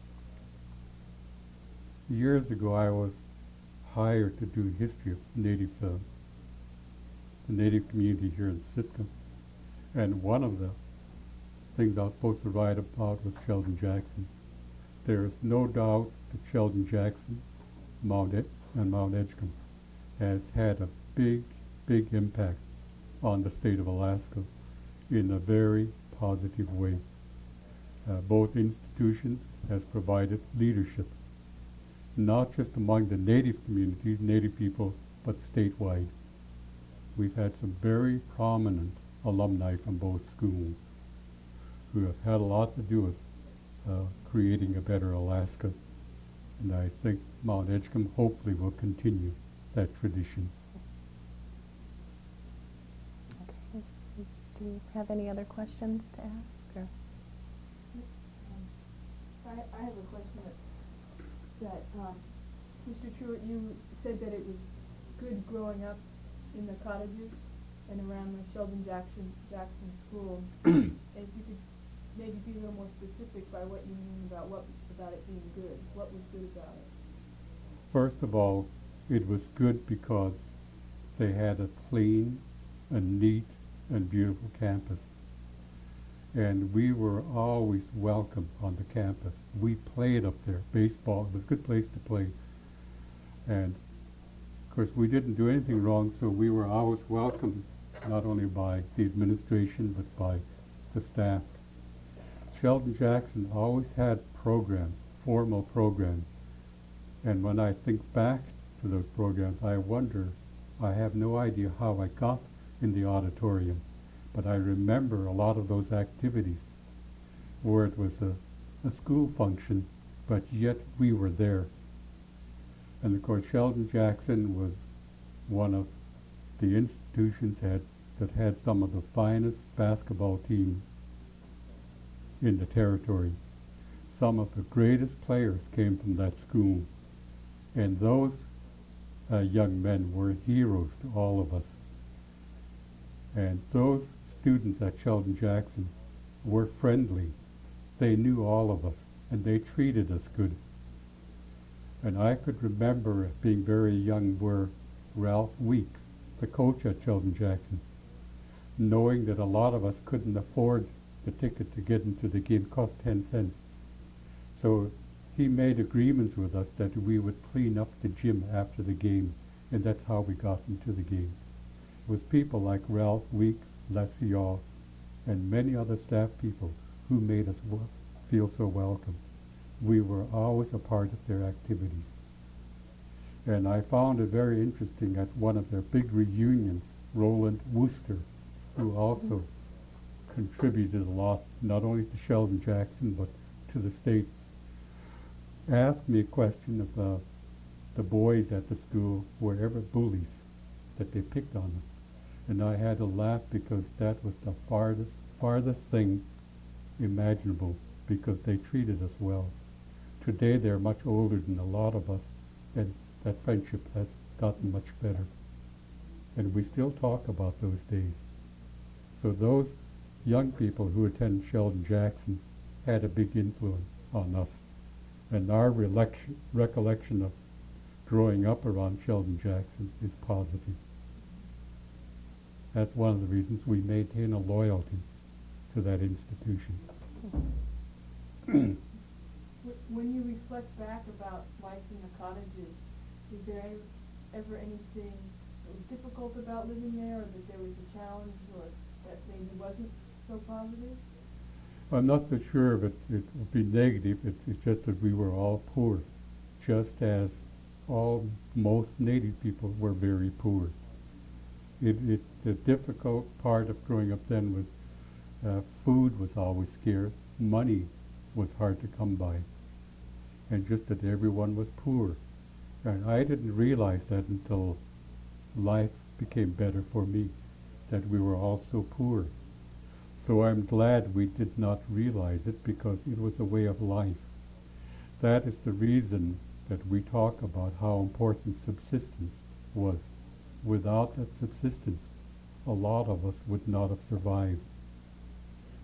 Years ago, I was hired to do history of Native, the Native community here in Sitka. And one of the things I was supposed to write about was Sheldon Jackson. There is no doubt that Sheldon Jackson and Mount Edgecombe has had a big, big impact on the state of Alaska in a very positive way. Both institutions has provided leadership, not just among the Native communities, Native people, but statewide. We've had some very prominent alumni from both schools who have had a lot to do with creating a better Alaska. And I think Mount Edgecombe hopefully will continue that tradition. Okay. Do you have any other questions to ask? Or? I have a question that Mr. Truitt, you said that it was good growing up in the cottages and around the Sheldon Jackson School. If you could maybe be a little more specific by what you mean about it being good. What was good about it? First of all, it was good because they had a clean and neat and beautiful campus. And we were always welcome on the campus. We played up there, baseball. It was a good place to play. And of course, we didn't do anything wrong, so we were always welcomed, not only by the administration, but by the staff. Sheldon Jackson always had programs, formal programs. And when I think back to those programs, I wonder, I have no idea how I got in the auditorium, but I remember a lot of those activities where it was a school function, but yet we were there. And of course, Sheldon Jackson was one of the institutions that had some of the finest basketball teams in the territory. Some of the greatest players came from that school. And those young men were heroes to all of us. And those students at Sheldon Jackson were friendly. They knew all of us, and they treated us good. And I could remember being very young where Ralph Weeks, the coach at Sheldon Jackson, knowing that a lot of us couldn't afford the ticket to get into the game, cost 10 cents. So he made agreements with us that we would clean up the gym after the game, and that's how we got into the game. It was people like Ralph Weeks, Les Yaw, and many other staff people who made us feel so welcome. We were always a part of their activities. And I found it very interesting at one of their big reunions, Roland Wooster, who also contributed a lot, not only to Sheldon Jackson, but to the state, asked me a question of the boys at the school were ever bullies, that they picked on them. And I had to laugh because that was the farthest thing imaginable, because they treated us well. Today they're much older than a lot of us, and that friendship has gotten much better. And we still talk about those days. So those young people who attend Sheldon Jackson had a big influence on us. And our recollection of growing up around Sheldon Jackson is positive. That's one of the reasons we maintain a loyalty to that institution. When you reflect back about life in the cottages, is there ever anything that was difficult about living there, or that there was a challenge, or that maybe wasn't so positive? I'm not so sure if it would be negative. It's just that we were all poor, just as most Native people were very poor. The difficult part of growing up then was food was always scarce, money was hard to come by, and just that everyone was poor. And I didn't realize that until life became better for me, that we were all so poor. So I'm glad we did not realize it, because it was a way of life. That is the reason that we talk about how important subsistence was. Without that subsistence, a lot of us would not have survived.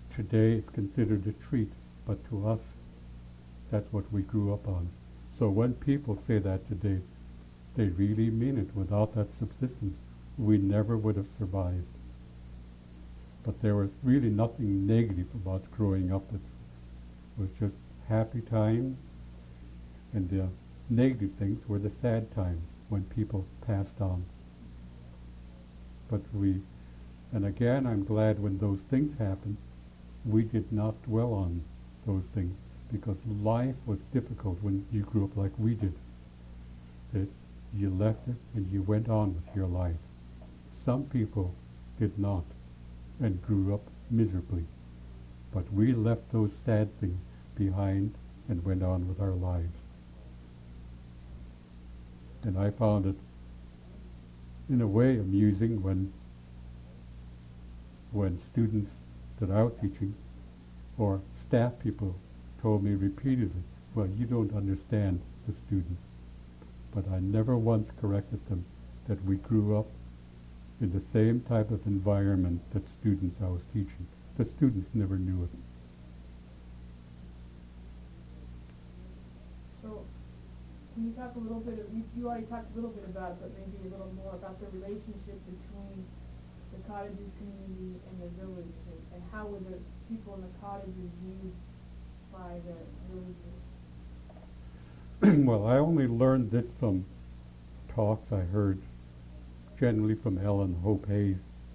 today it's considered a treat, but to us, that's what we grew up on. So when people say that today, they really mean it. Without that subsistence, we never would have survived. But there was really nothing negative about growing up. It was just happy times, and the negative things were the sad times when people passed on. But and again, I'm glad when those things happened, we did not dwell on those things, because life was difficult when you grew up like we did. That you left it and you went on with your life. Some people did not and grew up miserably. But we left those sad things behind and went on with our lives. And I found it, in a way, amusing when students that I was teaching or staff people told me repeatedly, well, you don't understand the students. But I never once corrected them that we grew up in the same type of environment that students I was teaching. The students never knew it. So, can you talk a little bit, you already talked a little bit about it, but maybe a little more about the relationship between the cottages community and the village, and how were the people in the cottages viewed by the villagers? Well, I only learned this from talks I heard, generally from Ellen Hope Hayes.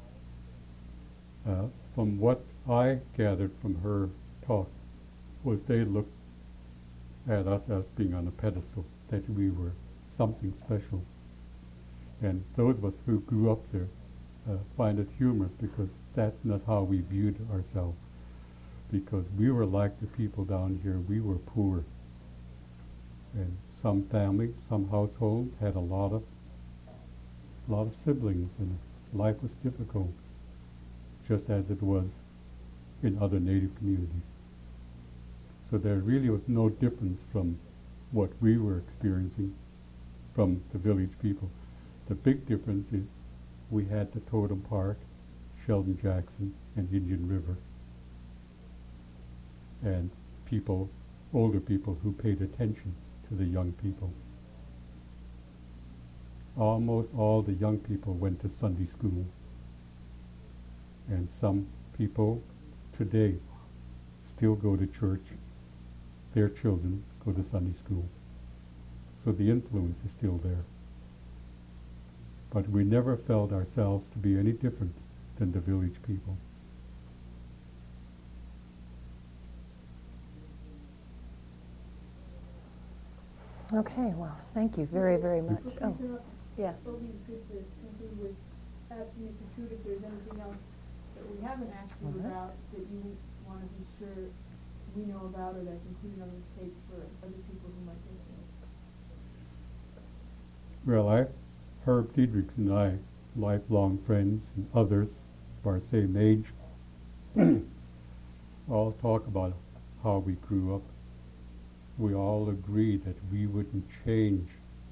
From what I gathered from her talk was they looked at us as being on a pedestal, that we were something special. And those of us who grew up there find it humorous, because that's not how we viewed ourselves. Because we were like the people down here, we were poor. And some families, some households had a lot of siblings, and life was difficult, just as it was in other Native communities. So there really was no difference from what we were experiencing from the village people. The big difference is we had the Totem Park, Sheldon Jackson, and Indian River, and people, older people who paid attention to the young people. Almost all the young people went to Sunday school, and some people today still go to church. Their children go to Sunday school. So the influence is still there. But we never felt ourselves to be any different than the village people. Okay, well, thank you very, very much. Quick Oh, interrupt. yes. Probably good to conclude with asking Mr. Truitt if there's anything else that we haven't asked you All right. about that you want to be sure we know about, or that's included on this tape for other people who might think so. Well, Herb Diedrichs and I, lifelong friends, and others of our same age, all talk about how we grew up. We all agree that we wouldn't change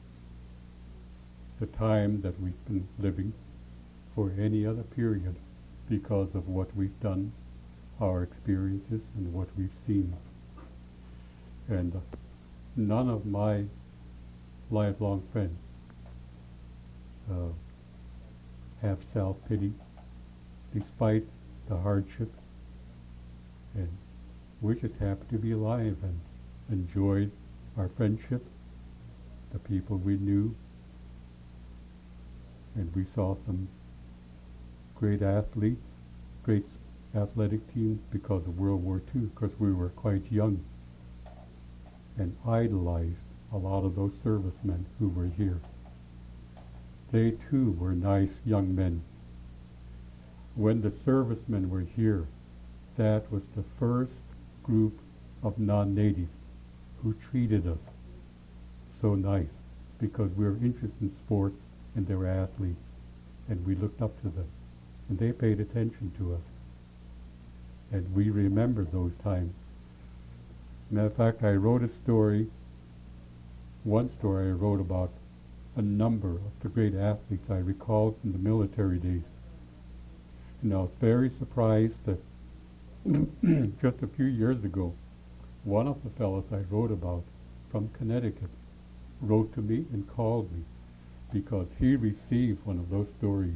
the time that we've been living for any other period because of what we've done, our experiences, and what we've seen. And none of my lifelong friends have self-pity despite the hardship, and we're just happy to be alive and enjoyed our friendship, the people we knew, and we saw some great athletes, great athletic teams because of World War II, because we were quite young, and idolized a lot of those servicemen who were here. They too were nice young men. When the servicemen were here, that was the first group of non-natives who treated us so nice, because we were interested in sports and they were athletes, and we looked up to them, and they paid attention to us. And we remember those times. Matter of fact, I wrote a story, one story I wrote about a number of the great athletes I recalled from the military days. And I was very surprised that just a few years ago, one of the fellows I wrote about from Connecticut wrote to me and called me because he received one of those stories.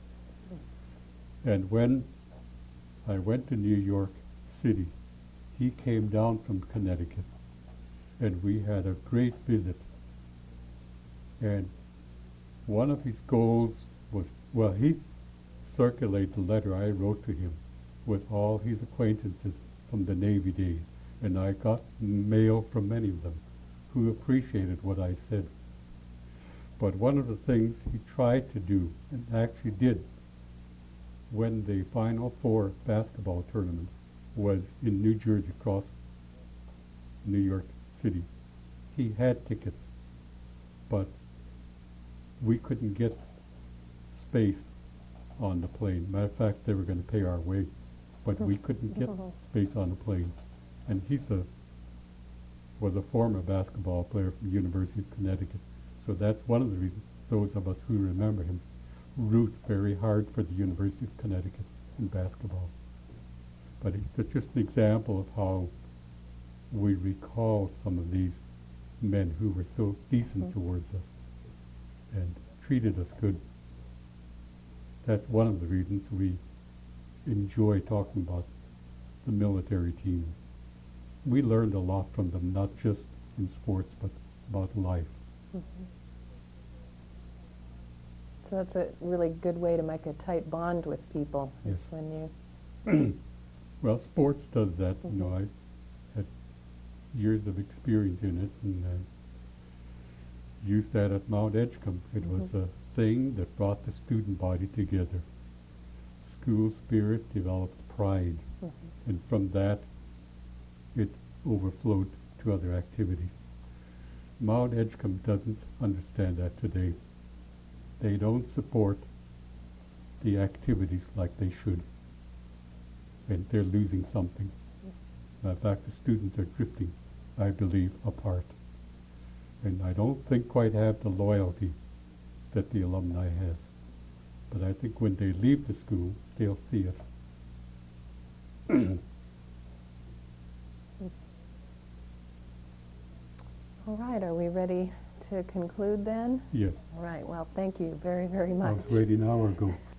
And when I went to New York City, he came down from Connecticut, and we had a great visit. And one of his goals was, well, he circulated the letter I wrote to him with all his acquaintances from the Navy days, and I got mail from many of them who appreciated what I said. But one of the things he tried to do, and actually did, when the Final Four basketball tournament was in New Jersey across New York City, he had tickets, but we couldn't get space on the plane. Matter of fact, they were going to pay our way, but we couldn't get space on the plane. And he was a former basketball player from the University of Connecticut. So that's one of the reasons those of us who remember him root very hard for the University of Connecticut in basketball. But it's just an example of how we recall some of these men who were so decent towards us and treated us good. That's one of the reasons we enjoy talking about the military team. We learned a lot from them, not just in sports, but about life. So that's a really good way to make a tight bond with people, Yes. is when you... Well, sports does that. You know, I had years of experience in it, and used that at Mount Edgecombe. It was a thing that brought the student body together. School spirit developed pride, and from that, it overflowed to other activities. Mount Edgecombe doesn't understand that today. They don't support the activities like they should, and they're losing something. In fact, the students are drifting, I believe, apart. And I don't think quite have the loyalty that the alumni has. But I think when they leave the school, they'll see it. All right, are we ready to conclude then? Yes, All right, well, thank you very, very I much. was ready an hour ago.